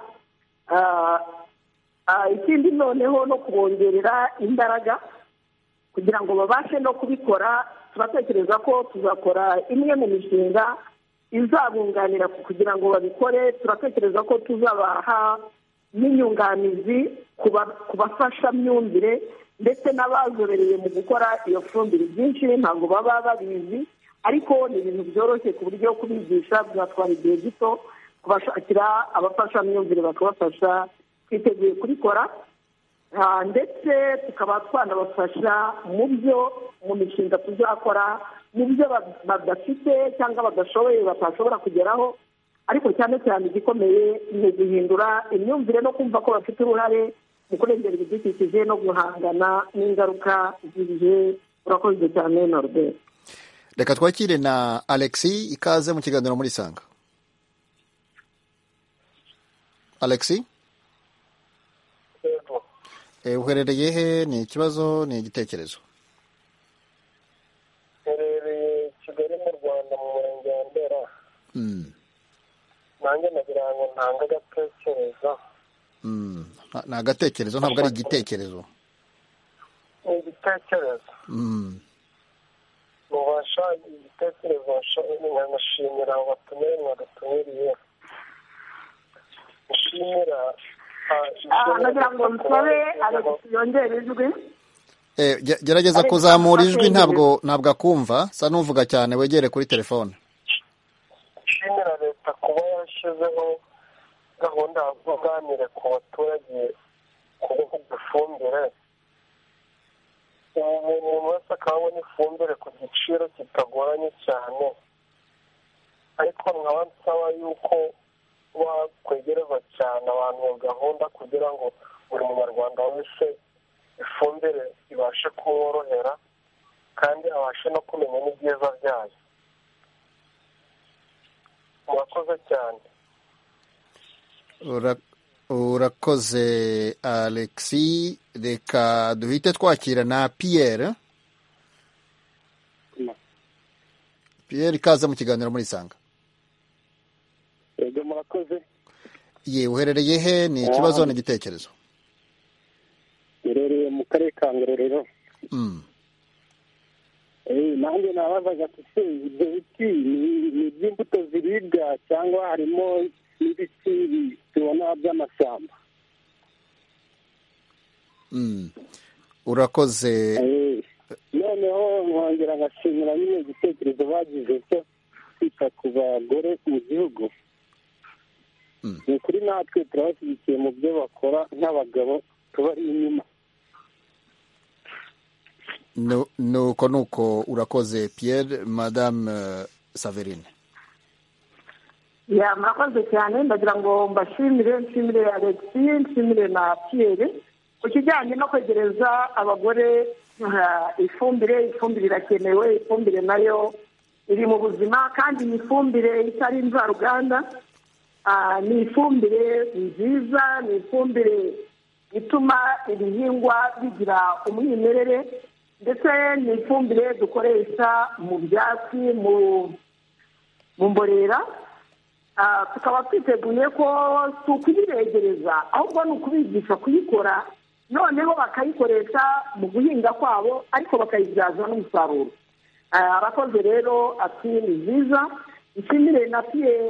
Ikindi noneho no kubongerera imbaraga kugira ngo babashe no kubikora. Turatekereza ko tuzakora imwe mu mishinga izabunganira kugira ngo babikore. Turatekereza ko tuzabaha n'inyunganizi kubafasha myumvire ndetse n'abazobereye mu gukora iyo fumbire byinshi ntabwo baba babizi, ariko ni ibintu byoroshye ku buryo kubigisha byatwara igihe gito, kubashakira abafashamyumvire bakabafasha twiteguye kubikora, ndetse tukaba twanabafasha mu byo mu mishinga tuzakora, mu byo badafite cyangwa badashoboye batashobora kugeraho, ariko cyane cyane igikomeye ni guhindura imyumvire no kumva ko bafite uruhare mu kurengera ibidukikije no guhangana n'ingaruka z'ibihe. Urakoze cyane Norbert. Reka twakire na Alexis, ikaze mu kiganiro muri Sanga. Alexis? Eh, uherereye he? Ni ikibazo, ni igitekerezo? Uherereye Kigali mu Rwanda mu murenge wa Ndera. Mm. Nanjye nagira ngo ntanga agatekerezo. Mm. Ni agatekerezo ntabwo ari igitekerezo. Ni igitekerezo. Mm. Mubasha igitekerezo nshimira abatumire mwadutumiriye. Nshimira nagira ngo nsabe Alexis yongere ijwi. Eh, gerageza kuzamura ijwi, ntabwo ntabwo akumva, sa nuvuga cyane, wegere kuri telefone. Nshimira leta kuba yashyizeho gahunda yo kuganira ku baturage ku ifumbire. Umuntu wese akabona ifumbire ku giciro kitagoranye cyane, ariko nkaba nsaba yuko bakwegereza cyane abantu iyo gahunda kugira ngo buri munyarwanda wese ifumbire ibashe kumworohera kandi abashe no kumenya n'ibyiza byayo. Murakoze cyane. Urakoze Alexis. Reka duhite twakira na Pierre. Pierre, ikaze mu kiganiro muri Sanga. Yego murakoze. Ye, uherereye he? Ni ikibazo, ni igitekerezo? Uherereye mu karere ka Ngororero. Mm. Eh, nanjye nabazaga ati ibyo biti ni iby'imbuto ziribwa cyangwa harimo n'ibiti tubona by'amashyamba? Mm. Urakoze. Eh, noneho nkongera ngashimira nyine igitekerezo bagize cyo kwita ku bagore mu gihugu. Mm. Ni kuri natwe turabashyigikiye mu byo bakora nk'abagabo tubari inyuma. No, nuko nuko urakoze Pierre. Madame uh, Saverine. Ya, murakoze cyane, ndagira ngo mbashimire, nshimire Alexis, nshimire na Pierre ku kijyanye no kwegereza abagore ifumbire. Ifumbire irakenewe, ifumbire nayo iri mu buzima, kandi ni ifumbire itari imvaruganda. Ni ifumbire nziza, ni ifumbire ituma ibihingwa bigira umwimerere, ndetse ni ifumbire dukoresha mu byatsi, mu mborera. Tukaba twiteguye ko si ukuyiregereza, ahubwo ni ukubigisha kuyikora, noneho bakayikoresha mu guhinga kwabo, ariko bakayibyaza n'umusaruro. Abakoze rero ati ni nziza. Nshimire na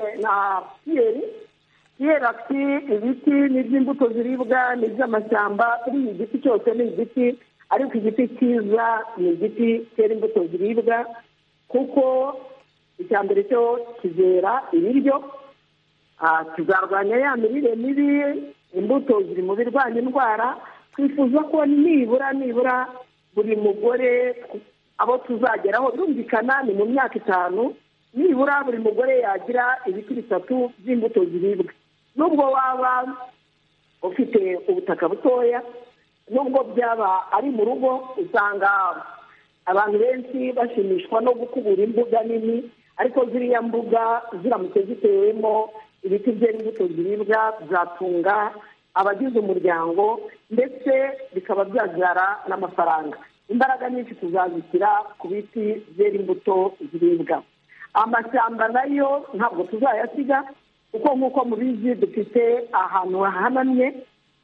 Pierre. Pierre ati ibiti ni iby'imbuto ziribwa, ni iby'amashyamba. Kuri iki giti cyose ni igiti, ariko igiti cyiza ni igiti cyera imbuto ziribwa, kuko icya mbere cyo kizera ibiryo, kizarwanya ya mirire mibi. Imbuto ziri mu birwanya indwara. Twifuza ko nibura nibura buri mugore, abo tuzageraho birumvikana ni mu myaka itanu, nibura buri mugore yagira ibiti bitatu by'imbuto ziribwa. Nubwo waba ufite ubutaka butoya, nubwo byaba ari mu rugo, usanga abantu benshi bashimishwa no gukubura imbuga nini, ariko ziriya mbuga ziramutse zitewemo ibiti byera imbuto ziribwa byatunga abagize umuryango, ndetse bikaba byabyara n'amafaranga. Imbaraga nyinshi tuzazishyira ku biti byera imbuto ziribwa. Amashyamba nayo ntabwo tuzayasiga, kuko nk'uko mubizi dufite ahantu hahanamye,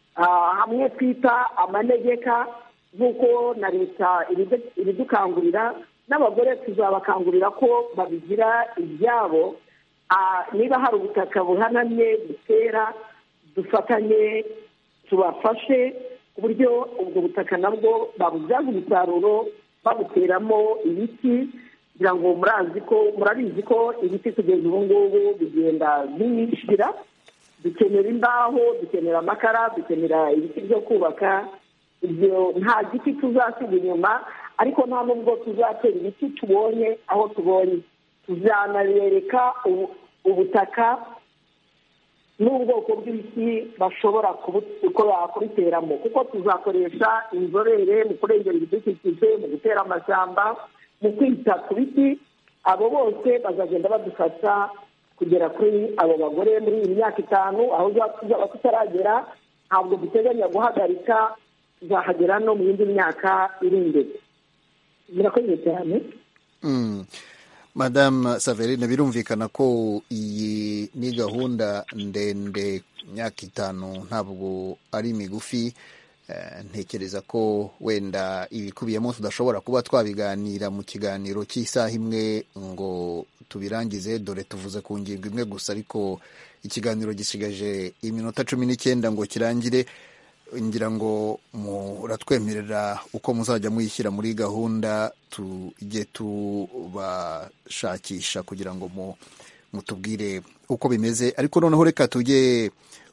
hamwe twita amanegeka, nk'uko na leta ibidukangurira, n'abagore tuzabakangurira ko babigira ibyabo. Niba hari ubutaka buhanamye dutera, dufatanye tubafashe, uburyo ubwo butaka nabwo babubyaza umusaruro babuteramo ibiti, kugira ngo murazi ko murabizi ko ibiti kugeza ubu ngubu bigenda byinjira, dukenera imbaho, dukenera amakara, dukenera ibiti byo kubaka. Ibyo nta giti tuzasiga inyuma, ariko nta nubwo tuzatera ibiti tubonye aho tubonye. Tuzanabereka ubutaka n'ubwoko bw'ibiti bashobora kubiteramo, kuko tuzakoresha inzobere mu kurengera ibidukikije, mu gutera amashyamba, mu kwita ku biti. Abo bose bazagenda badufasha kugera kuri abo bagore muri iyi myaka itanu, aho tuzaba tutaragera. Ntabwo duteganya guhagarika, tuzahagera no mu yindi myaka iri imbere. Murakoze cyane. Madame Saverine, birumvikana ko iyi ni gahunda ndende, imyaka itanu ntabwo ari migufi. Ntekereza ko wenda ibikubiyemo tudashobora kuba twabiganira mu kiganiro cy'isaha imwe ngo tubirangize, dore tuvuze ku ngingo imwe gusa, ariko ikiganiro gisigaje iminota cumi n'icyenda ngo kirangire. Ngira ngo muratwemerera uko muzajya muyishyira muri gahunda, tujye tubashakisha kugira ngo mutubwire uko bimeze. Ariko noneho reka tujye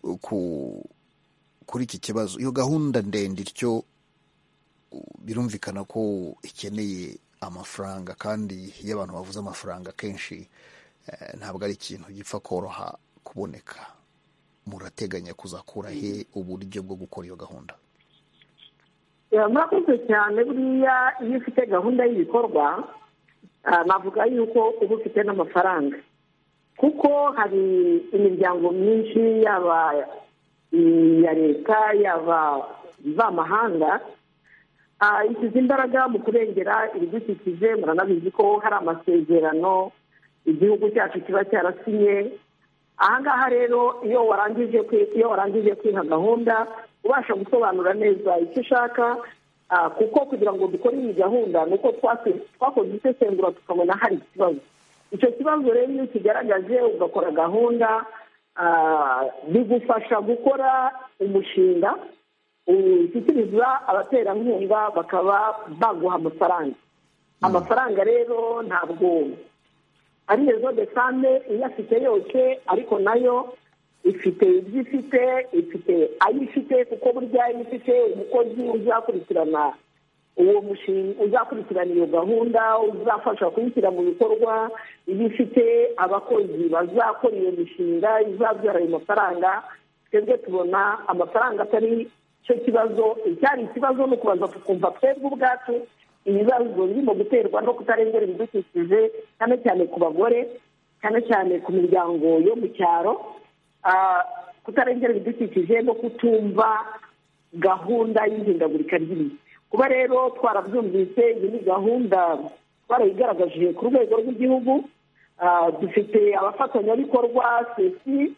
kuri iki kibazo. Iyo gahunda ndende ityo birumvikana ko ikeneye amafaranga, kandi iyo abantu bavuze amafaranga kenshi ntabwo ari ikintu gipfa koroha kuboneka. Murateganya kuzakura he uburyo bwo gukora iyo gahunda? Murakoze cyane. Buriya iyo ufite gahunda y'ibikorwa, navuga yuko uba ufite n'amafaranga, kuko hari imiryango myinshi, yaba iya leta yaba ivamahanga, ishyize imbaraga mu kurengera ibidukikije. Muranabizi ko hari amasezerano igihugu cyacu kiba cyarasinye. Ahangaha rero iyo warangije iyo warangije kwiha gahunda, ubasha gusobanura neza icyo ushaka, kuko kugira ngo dukore iyi gahunda nuko twakoze isesengura tukabona hari ikibazo. Icyo kibazo rero iyo kigaragaje ugakora gahunda, bigufasha gukora umushinga ushyikiriza abaterankunga, bakaba baguha amafaranga. Amafaranga rero ntabwo ari rezo de fame iyafite yose, ariko nayo ifite ibyo ifite, ifite ayo ifite, kuko burya iyo ifite umukozi uzakurikirana uwo mushinga, uzakurikirana iyo gahunda, uzafasha kuyishyira mu bikorwa, iyo ifite abakozi bazakora iyo mishinga izabyara ayo mafaranga, twebwe tubona amafaranga atari cyo kibazo. Icyari ikibazo ni ukubaza tukumva twebwe ubwacu ibibazo birimo guterwa no kutarengera ibidukikije, cyane cyane ku bagore, cyane cyane ku miryango yo mu cyaro, kutarengera ibidukikije no kutumva gahunda y'ihindagurika ry'ibihe. Kuba rero twarabyumvise, iyi ni gahunda twarayigaragaje ku rwego rw'igihugu. Dufite abafatanyabikorwa sesi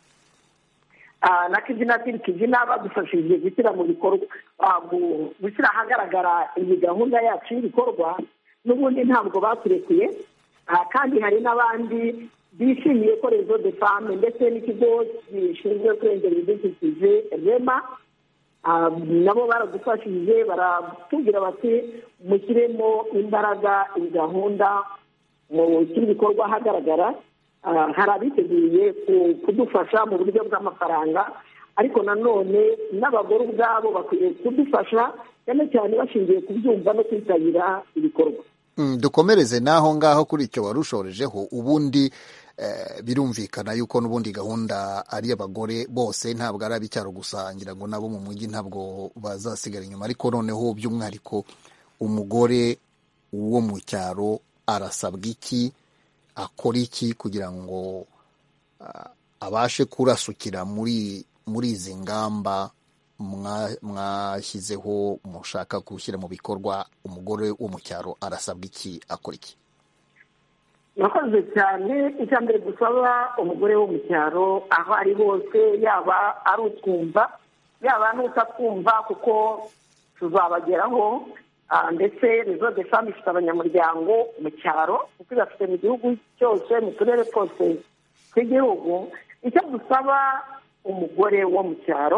na kizinatiri kizina badufashije gushyira mu bikorwa, gushyira ahagaragara iyi gahunda yacu y'ibikorwa. N'ubundi ntabwo baturekuye, kandi hari n'abandi bishimiye ko rezo de fame ndetse n'ikigo gishinzwe kurengera ibidukikije rema nabo baradufashije, baratubwira bati mushyiremo imbaraga iyi gahunda, mu bikorwa ahagaragara. Hari abiteguye kudufasha mu buryo bw'amafaranga, ariko nanone n'abagore ubwabo bakwiye kudufasha, cyane cyane bashingiye kubyumva no kwitabira ibikorwa. Dukomereze n'aho ngaho kuri icyo wari ushorejeho. Ubundi birumvikana yuko n'ubundi gahunda ari abagore bose, ntabwo ari ab'icyaro gusa. Ngira ngo nabo mu mujyi ntabwo bazasigara inyuma, ariko noneho by'umwihariko umugore wo mu cyaro arasabwa iki, akora iki kugira ngo abashe kurasukira muri muri izi ngamba mwashyizeho mushaka gushyira mu bikorwa? Umugore wo mu cyaro arasabwa iki, akora iki? Nakoze cyane. Icya mbere dusaba umugore wo mu cyaro, aho ari hose, yaba ari utwumva yaba n'utatwumva, kuko tuzabageraho. Ndetse rezo de fame ifite abanyamuryango mu cyaro, kuko bafite mu gihugu cyose, mu turere twose tw'igihugu. Icyo dusaba umugore wo mu cyaro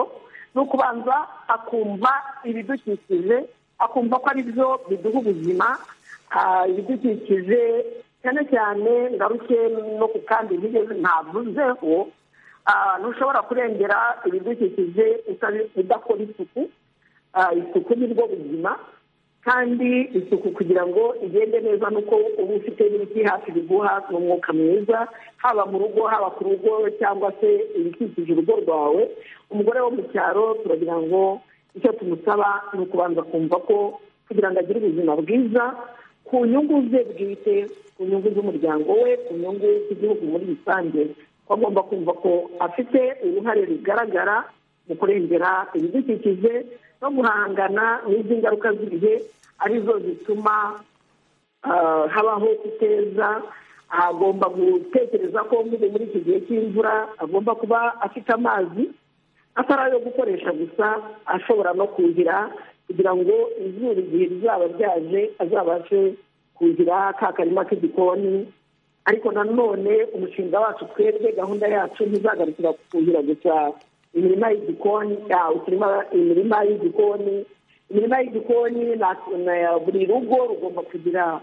ni ukubanza akumva ibidukikije, akumva ko ari byo biduha ubuzima. Ibidukikije cyane cyane ngaruke no ku kandi ntigeze ntavuzeho, ntushobora kurengera ibidukikije udakora isuku. Isuku ni bwo buzima, kandi isuku kugira ngo igende neza nuko uba ufite n'ibiti hafi biguha n'umwuka mwiza, haba mu rugo, haba ku rugo, cyangwa se ibikikije urugo rwawe. Umugore wo mu cyaro turagira ngo icyo tumusaba ni ukubanza kumva ko kugira ngo agire ubuzima bwiza ku nyungu ze bwite, ku nyungu z'umuryango we, ku nyungu z'igihugu muri rusange, ko agomba kumva ko afite uruhare rugaragara mu kurengera ibidukikije no guhangana n'izi ngaruka z'ibihe arizo zituma habaho kuteza. Agomba gutekereza ko muri iki gihe cy'imvura agomba kuba afite amazi atari ayo gukoresha gusa, ashobora no kuhira kugira ngo izuba igihe rizaba ryaje azabashe kuhira ka karima k'igikoni. Ariko nanone umushinga wacu twebwe, gahunda yacu ntizagarukira kuhira gusa imirima y'igikoni, imirima y'igikoni imirima y'igikoni buri rugo rugomba kugira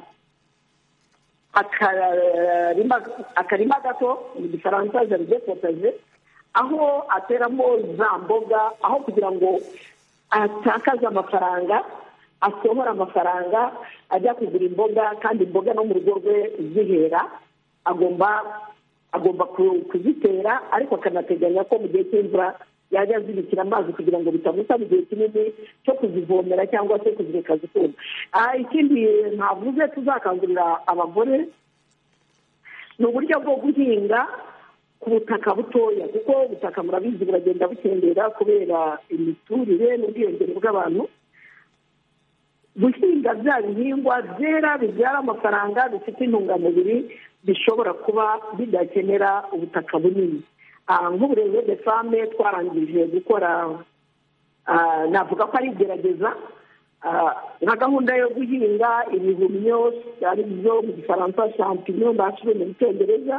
akarima gato, mu gifaransa jaride potaje, aho ateramo za mboga, aho kugira ngo atakaze amafaranga, asohora amafaranga ajya kugura imboga, kandi imboga no mu rugo rwe zihera. Agomba agomba kuzitera, ariko akanateganya ko mu gihe cy'imvura yajya azibikira amazi kugira ngo bitamusaba igihe kinini cyo kuzivomera cyangwa se kuzireka zikuma. Ikindi ntavuze tuzakangurira abagore ni uburyo bwo guhinga ku butaka butoya, kuko ubutaka murabizi buragenda bukendera kubera imiturire n'ubwiyongere bw'abantu. Guhinga bya bihingwa byera bibyara amafaranga, bifite intungamubiri, bishobora kuba bidakenera ubutaka bunini. Nk'uburezi de fame twarangije gukora, navuga ko ari igerageza nka gahunda yo guhinga ibihumyo, ari byo mu gifaransa champignon bashyizwe mu cyongereza.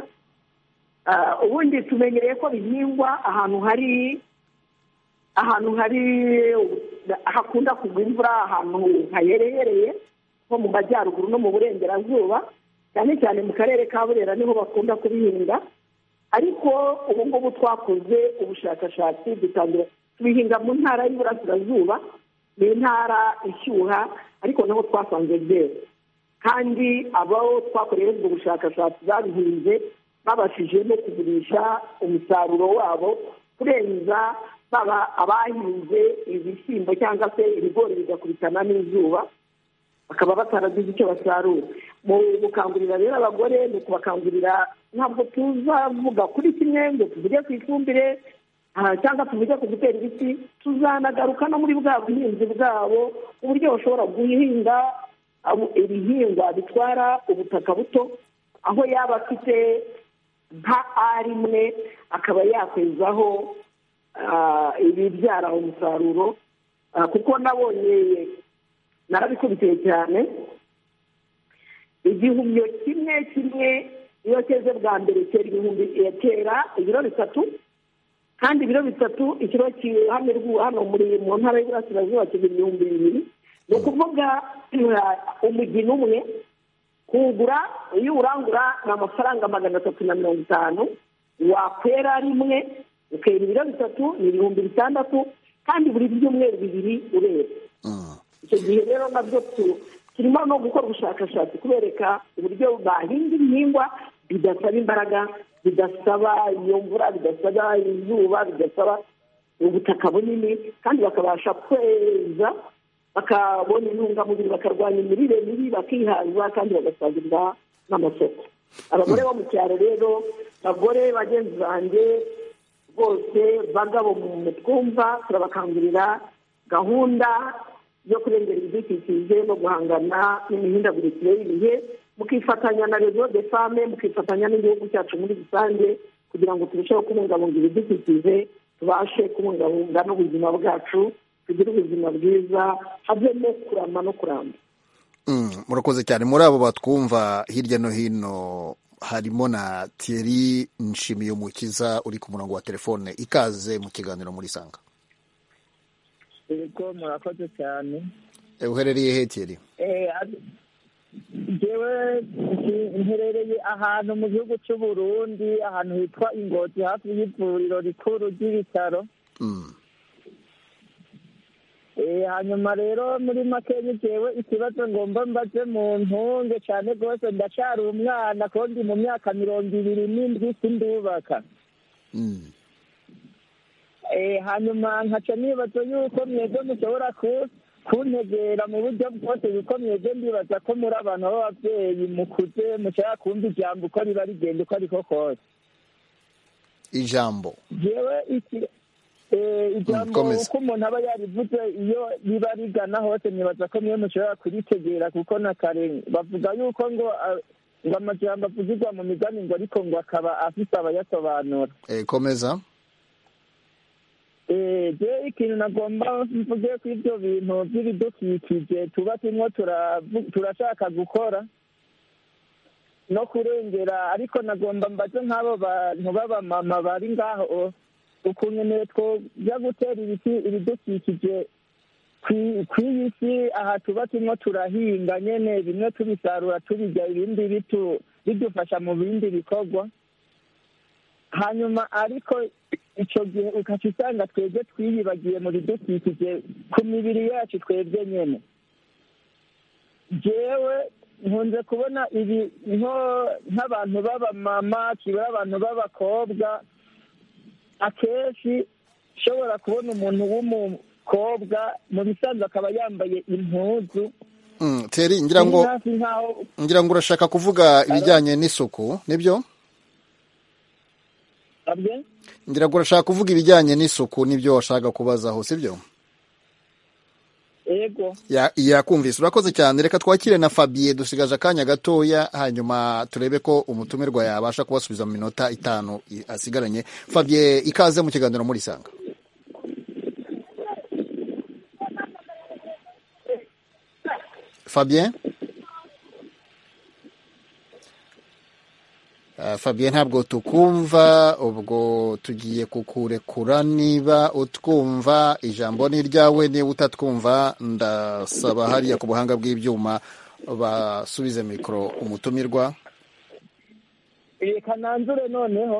Ubundi tumenyereye ko bihingwa ahantu hari ahantu hari hakunda kugwa imvura, ahantu hayereyereye nko mu majyaruguru no mu burengerazuba, cyane cyane mu karere ka Burera niho bakunda kubihinga. Ariko ubu ngubu twakoze ubushakashatsi dutangira tubihinga mu ntara y'Iburasirazuba, ni intara ishyuha, ariko naho twasanze byera, kandi abo twakoreye ubwo bushakashatsi babihinze babashije no kugurisha umusaruro wabo kurenza baba abahinze ibishyimbo cyangwa se ibigori bigakubitana n'izuba, bakaba bataragize icyo basarura. Mu gukangurira rero abagore ni ukubakangurira, ntabwo tuzavuga kuri kimwe ngo tuvuge ku ifumbire cyangwa tuvuge ku gutera ibiti, tuzanagaruka no muri bwa buhinzi bwabo, uburyo bashobora guhinga ibihingwa bitwara ubutaka buto, aho yaba afite nka ari imwe akaba yakwezaho ibibyara umusaruro. Kuko nabonye narabikurikiye cyane, igihumyo kimwe kimwe iyo cyeze bwa mbere cyera ibihumbi cyera ibiro bitatu, kandi ibiro bitatu ikiro hano muri mu ntara y'Iburasirazuba kigira ibihumbi bibiri. Ni ukuvuga umugina umwe kugura, iyo urangura ni amafaranga magana atatu na mirongo itanu, wakwera rimwe ukera ibiro bitatu ni ibihumbi bitandatu, kandi buri byumweru bibiri ureba. Icyo gihe rero nabyo turimo no gukora ubushakashatsi kubereka uburyo bahinga ibihingwa bidasaba imbaraga, bidasaba iyo mvura, bidasaba izuba, bidasaba ubutaka bunini, kandi bakabasha kweza, bakabona intungamubiri, bakarwanya imirire mibi, bakihaza, kandi bagasagurira n'amasoko. Abagore bo mu cyaro rero, abagore bagenzi banjye bose, bagabo mu twumva, turabakangurira gahunda yo kurengera ibidukikije no guhangana n'imihindagurikire y'ibihe, mukifatanya na rezo de fame, mukifatanya n'igihugu cyacu muri rusange, kugira ngo turusheho kubungabunga ibidukikije, tubashe kubungabunga n'ubuzima bwacu, tugire ubuzima bwiza, havemo kurama no kuramba. Murakoze cyane. Muri abo batwumva hirya no hino harimo na Thierry Nshimiyumukiza uri ku murongo wa telefone. Ikaze mu kiganiro muri Sanga. yego murakoze cyane. uherereye he Thierry? Jewe nherereye ahantu mu gihugu cy'u Burundi, ahantu hitwa Ingozi hafi y'ivuriro rikuru ry'ibitaro. Hanyuma rero muri makenye jewe ikibazo ngomba mbaze mu ntunge cyane rwose, ndacyari umwana kandi mu myaka mirongo ibiri n'indwi sindubaka. Hanyuma nkaca nibaza yuko mwebwe mushobora kuntegera mu buryo bwose, kuko mwebwe ndibaza ko muri abantu b'ababyeyi mukuze mushaka kumva ijambo uko riba rigenda uko ariko kose. Ijambo jewe iki ijambo uko umuntu aba yarivuze iyo riba rigana hose, nibaza ko mwe mushobora kuritegera, kuko na kare bavuga yuko ngo ngo amajambo avugirwa mu migani ngo ariko ngo akaba afite abayasobanura. Komeza. je ikintu nagomba mvuge ku ibyo bintu by'ibidukikije tuba turimo turashaka gukora no kurengera, ariko nagomba mbaze nk'abo bantu b'abamama bari ngaho ukuntu twajya gutera ibiti ibidukikije ku iyi si, aha tuba turimo turahinga nyine, bimwe tubisarura tubirya, ibindi bidufasha mu bindi bikorwa. Hanyuma ariko icyo gihe ukaca usanga twebwe twiyibagiye mu bidukikije ku mibiri yacu twebwe nyine. jewe nkunze kubona ibi nk'abantu b'abamama kibura abantu b'abakobwa, akenshi ushobora kubona umuntu w'umukobwa mu bisanzwe akaba yambaye impuzu. Thierry, ngira ngo ngira ngo urashaka kuvuga ibijyanye n'isuku, nibyo? ngira ngo urashaka kuvuga ibijyanye n'isuku, nibyo washaka kubazaho, sibyo? Yego. Ya yakumvise, urakoze cyane. Reka twakire na Fabien, dusigaje akanya gatoya, hanyuma turebe ko umutumirwa yabasha kubasubiza mu minota itanu asigaranye. Fabien, ikaze mu kiganiro muri Sanga. Fabien? Uh, Fabien ntabwo tukumva, ubwo tugiye kukurekura niba utwumva. Ijambo ni ryawe, niba utatwumva ndasaba hariya ku buhanga bw'ibyuma basubize mikoro umutumirwa. Reka nanzure noneho.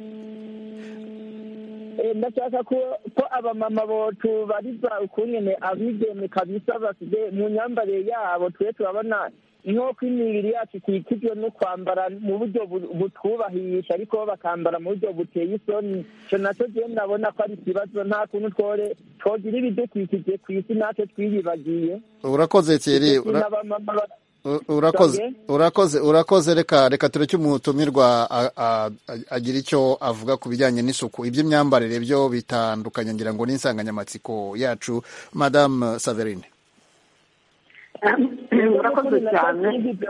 Ndashaka ko abamama botu bariza ukunyene abigeme kabisa basigaye mu myambarire yabo, twe turabona nk'uko imibiri yacu ikikijwe no kwambara mu buryo butwubahisha, ariko bakambara mu buryo buteye isoni. icyo nacyo je ndabona ko ari ikibazo, nta kuntu twore twogira ibidukikije ku isi natwe twiyibagiye. Urakoze Thierry, urakoze urakoze urakoze reka reka tureke umutumirwa agira icyo avuga ku bijyanye n'isuku. Iby'imyambarire byo bitandukanye, ngira ngo n'insanganyamatsiko yacu. Madame Saverine. urakoze cyane.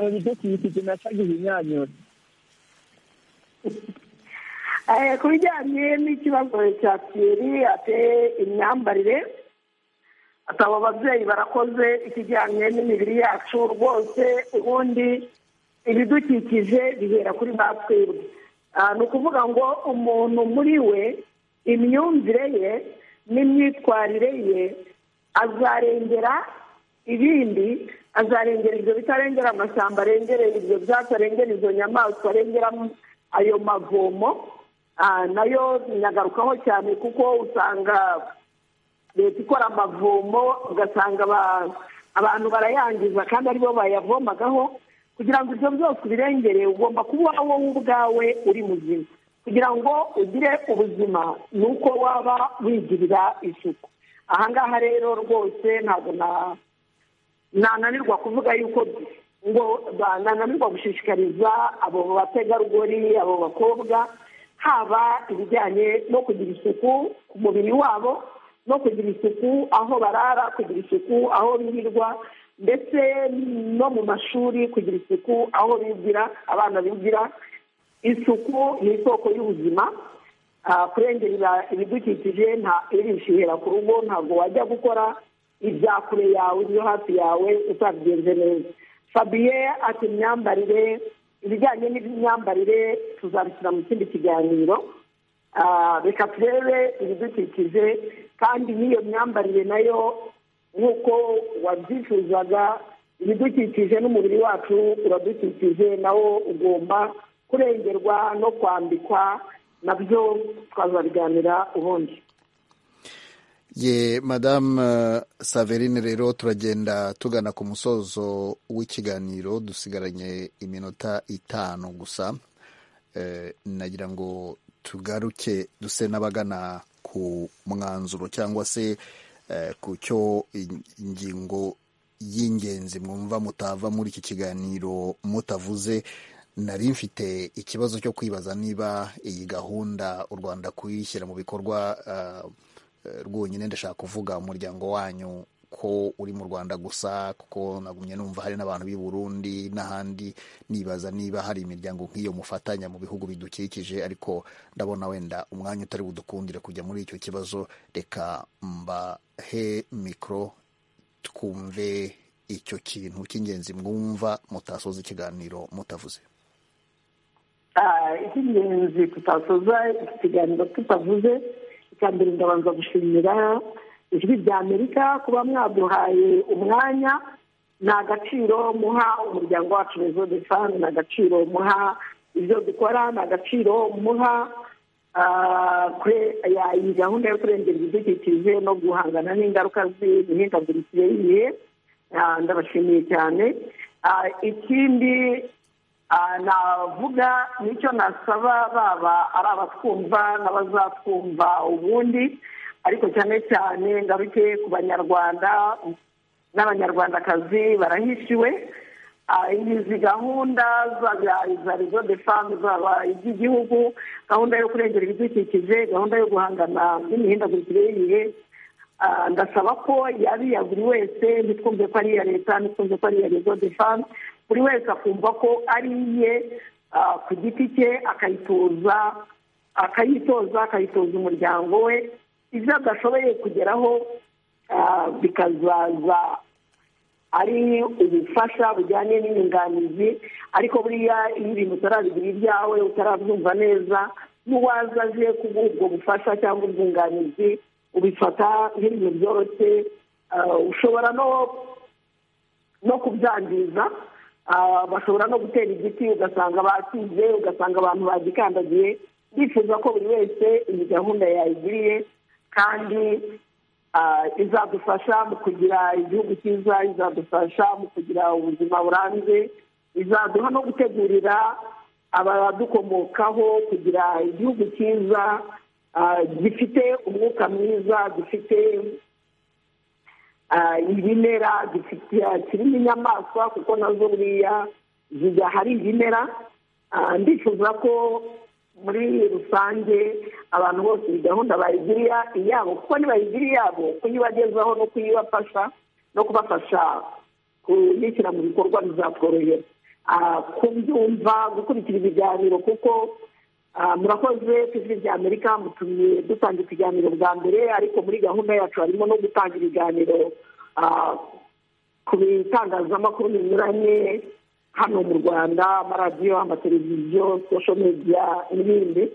ku bijyanye n'ikibazo cya Thierry ate imyambarire, ataba ababyeyi barakoze ikijyanye n'imibiri yacu rwose. Ubundi ibidukikije bihera kuri ba twebwe. Ni ukuvuga ngo umuntu muri we imyumvire ye n'imyitwarire ye azarengera ibindi, azarengera ibyo bitarengera amashyamba, arengera ibyo byatsi, arengera izo nyamaswa, arengera ayo mavomo. Nayo nyagarukaho cyane kuko usanga leta ikora amavomo ugasanga abantu barayangiza kandi aribo bayavomagaho. Kugira ngo ibyo byose ubirengere ugomba kuba wowe ubwawe uri muzima. Kugira ngo ugire ubuzima ni uko waba wigirira isuku. Ahangaha rero rwose ntabwo nananirwa kuvuga yuko ngo nananirwa gushishikariza abo bategarugori, abo bakobwa, haba ibijyanye no kugira isuku ku mubiri wabo, no kugira isuku aho barara, kugira isuku aho birirwa, ndetse no mu mashuri kugira isuku aho bigira, abana bigira. Isuku ni isoko y'ubuzima. Kurengera ibidukikije nta irishihera ku rugo, ntabwo wajya gukora ibya kure yawe ibyo hafi yawe utabigenze neza. Fabien ati imyambarire, ibijyanye n'imyambarire tuzabishyira mu kindi kiganiro. reka turebe ibidukikije kandi n'iyo myambarire nayo nk'uko wabyifuzaga, ibidukikije n'umubiri wacu uradukikije, nawo ugomba kurengerwa no kwambikwa, nabyo twazabiganira ubundi. ye Madame Saverine, rero turagenda tugana ku musozo w'ikiganiro, dusigaranye iminota itanu gusa. Eh, nagira ngo tugaruke duse n'abagana ku mwanzuro cyangwa se eh, ku cyo ingingo y'ingenzi mwumva mutava muri iki kiganiro mutavuze. Nari mfite ikibazo cyo kwibaza niba iyi gahunda u Rwanda kuyishyira mu bikorwa uh, rwonyine, ndashaka kuvuga umuryango wanyu ko uri mu Rwanda gusa, kuko nagumye numva hari n'abantu b'i Burundi n'ahandi, nibaza niba hari imiryango nk'iyo mufatanya mu bihugu bidukikije, ariko ndabona wenda umwanya utari budukundire kujya muri icyo kibazo. Reka mbahe mikoro twumve icyo kintu cy'ingenzi mwumva mutasoza ikiganiro mutavuze. icy'ingenzi tutasoza iki kiganiro tutavuze, icya mbere ndabanza gushimira ijwi rya Amerika kuba mwaduhaye umwanya. Ni agaciro muha umuryango wacu Réseau des Femmes, ni agaciro muha ibyo dukora, ni agaciro muha iyi gahunda yo kurengera ibidukikije no guhangana n'ingaruka z'imihindagurikire y'ibihe. Ndabashimiye cyane. Ikindi navuga nicyo nasaba, baba ari abatwumva n'abazatwumva ubundi, ariko cyane cyane ngaruke ku banyarwanda n'abanyarwandakazi barahishiwe. Izi gahunda za Réseau des Femmes, zaba iz'igihugu, gahunda yo kurengera ibidukikije, gahunda yo guhangana n'imihindagurikire y'ibihe, ndasaba ko yaba buri wese, ntitwumve ko ari iya leta, ntitwumve ko ari iya Réseau des Femmes, buri wese akumva ko ari iye ku giti cye, akayitoza akayitoza akayitoza umuryango we, ibyo adashoboye kugeraho bikazaza ari ubufasha bujyanye n'inyunganizi. Ariko buriya iyo ibintu utarabigira ibyawe, utarabyumva neza, n'uwaza aje kuguha ubwo bufasha cyangwa ubwunganizi ubifata nk'ibintu byoroshye, ushobora no kubyangiza. Bashobora no gutera igiti ugasanga basize, ugasanga abantu bagikandagiye. Bifuza ko buri wese iyi gahunda yayigiriye, kandi izadufasha mu kugira igihugu cyiza, izadufasha mu kugira ubuzima burambye, izaduha no gutegurira abadukomokaho kugira igihugu cyiza gifite umwuka mwiza, gifite ibimera, kirimo inyamaswa, kuko nazo buriya zijya hari ibimera. Ndifuza ko muri rusange abantu bose iyi gahunda bayigiriye iyabo, kuko nibayigira iyabo, kuyibagezaho no kuyibafasha no kubafasha kuyishyira mu bikorwa bizatworohera kubyumva, gukurikira ibiganiro, kuko murakoze ku ijwi rya Amerika, mutumye dutanga ikiganiro bwa mbere, ariko muri gahunda yacu harimo no gutanga ibiganiro ku bitangazamakuru binyuranye hano mu Rwanda, amaradiyo, amateleviziyo, social media n'ibindi,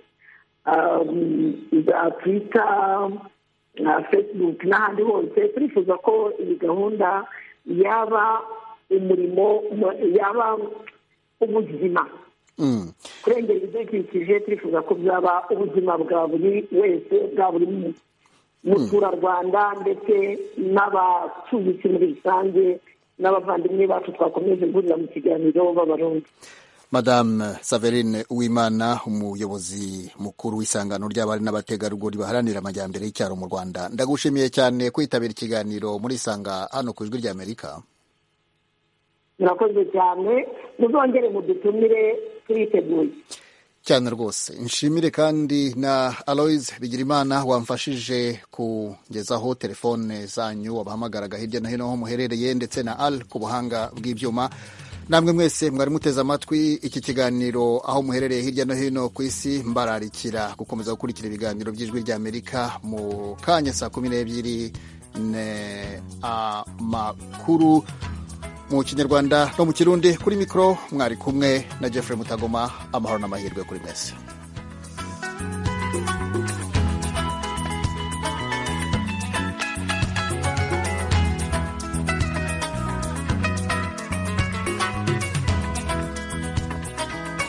za Twitter, Facebook n'ahandi hose. Turifuza ko iyi gahunda yaba umurimo, yaba ubuzima. Kurengera ibidukikije turifuza ko byaba ubuzima bwa buri wese, bwa buri muturarwanda, ndetse n'abatuye isi muri rusange, n'abavandimwe bacu twakomeje guhurira mu kiganiro b'Abarundi. Madame Saverine Uwimana, umuyobozi mukuru w'isangano ry'abari n'abategarugori baharanira amajyambere y'icyaro mu Rwanda, ndagushimiye cyane kwitabira ikiganiro muri Sanga hano ku ijwi ry'Amerika. Murakoze cyane, muzongere mudutumire, turiteguye cyane rwose. Nshimire kandi na Aloys Bigirimana wamfashije kugezaho telefone zanyu, wabahamagaraga hirya no hino aho muherereye, ndetse na Al ku buhanga bw'ibyuma. Namwe mwese mwari muteze amatwi iki kiganiro aho muherereye hirya no hino ku isi, mbararikira gukomeza gukurikira ibiganiro by'ijwi ry'Amerika. Mu kanya saa kumi n'ebyiri ne amakuru mu Kinyarwanda no mu Kirundi. Kuri mikoro mwari kumwe na Jeffrey Mutagoma. Amahoro n'amahirwe kuri mwese.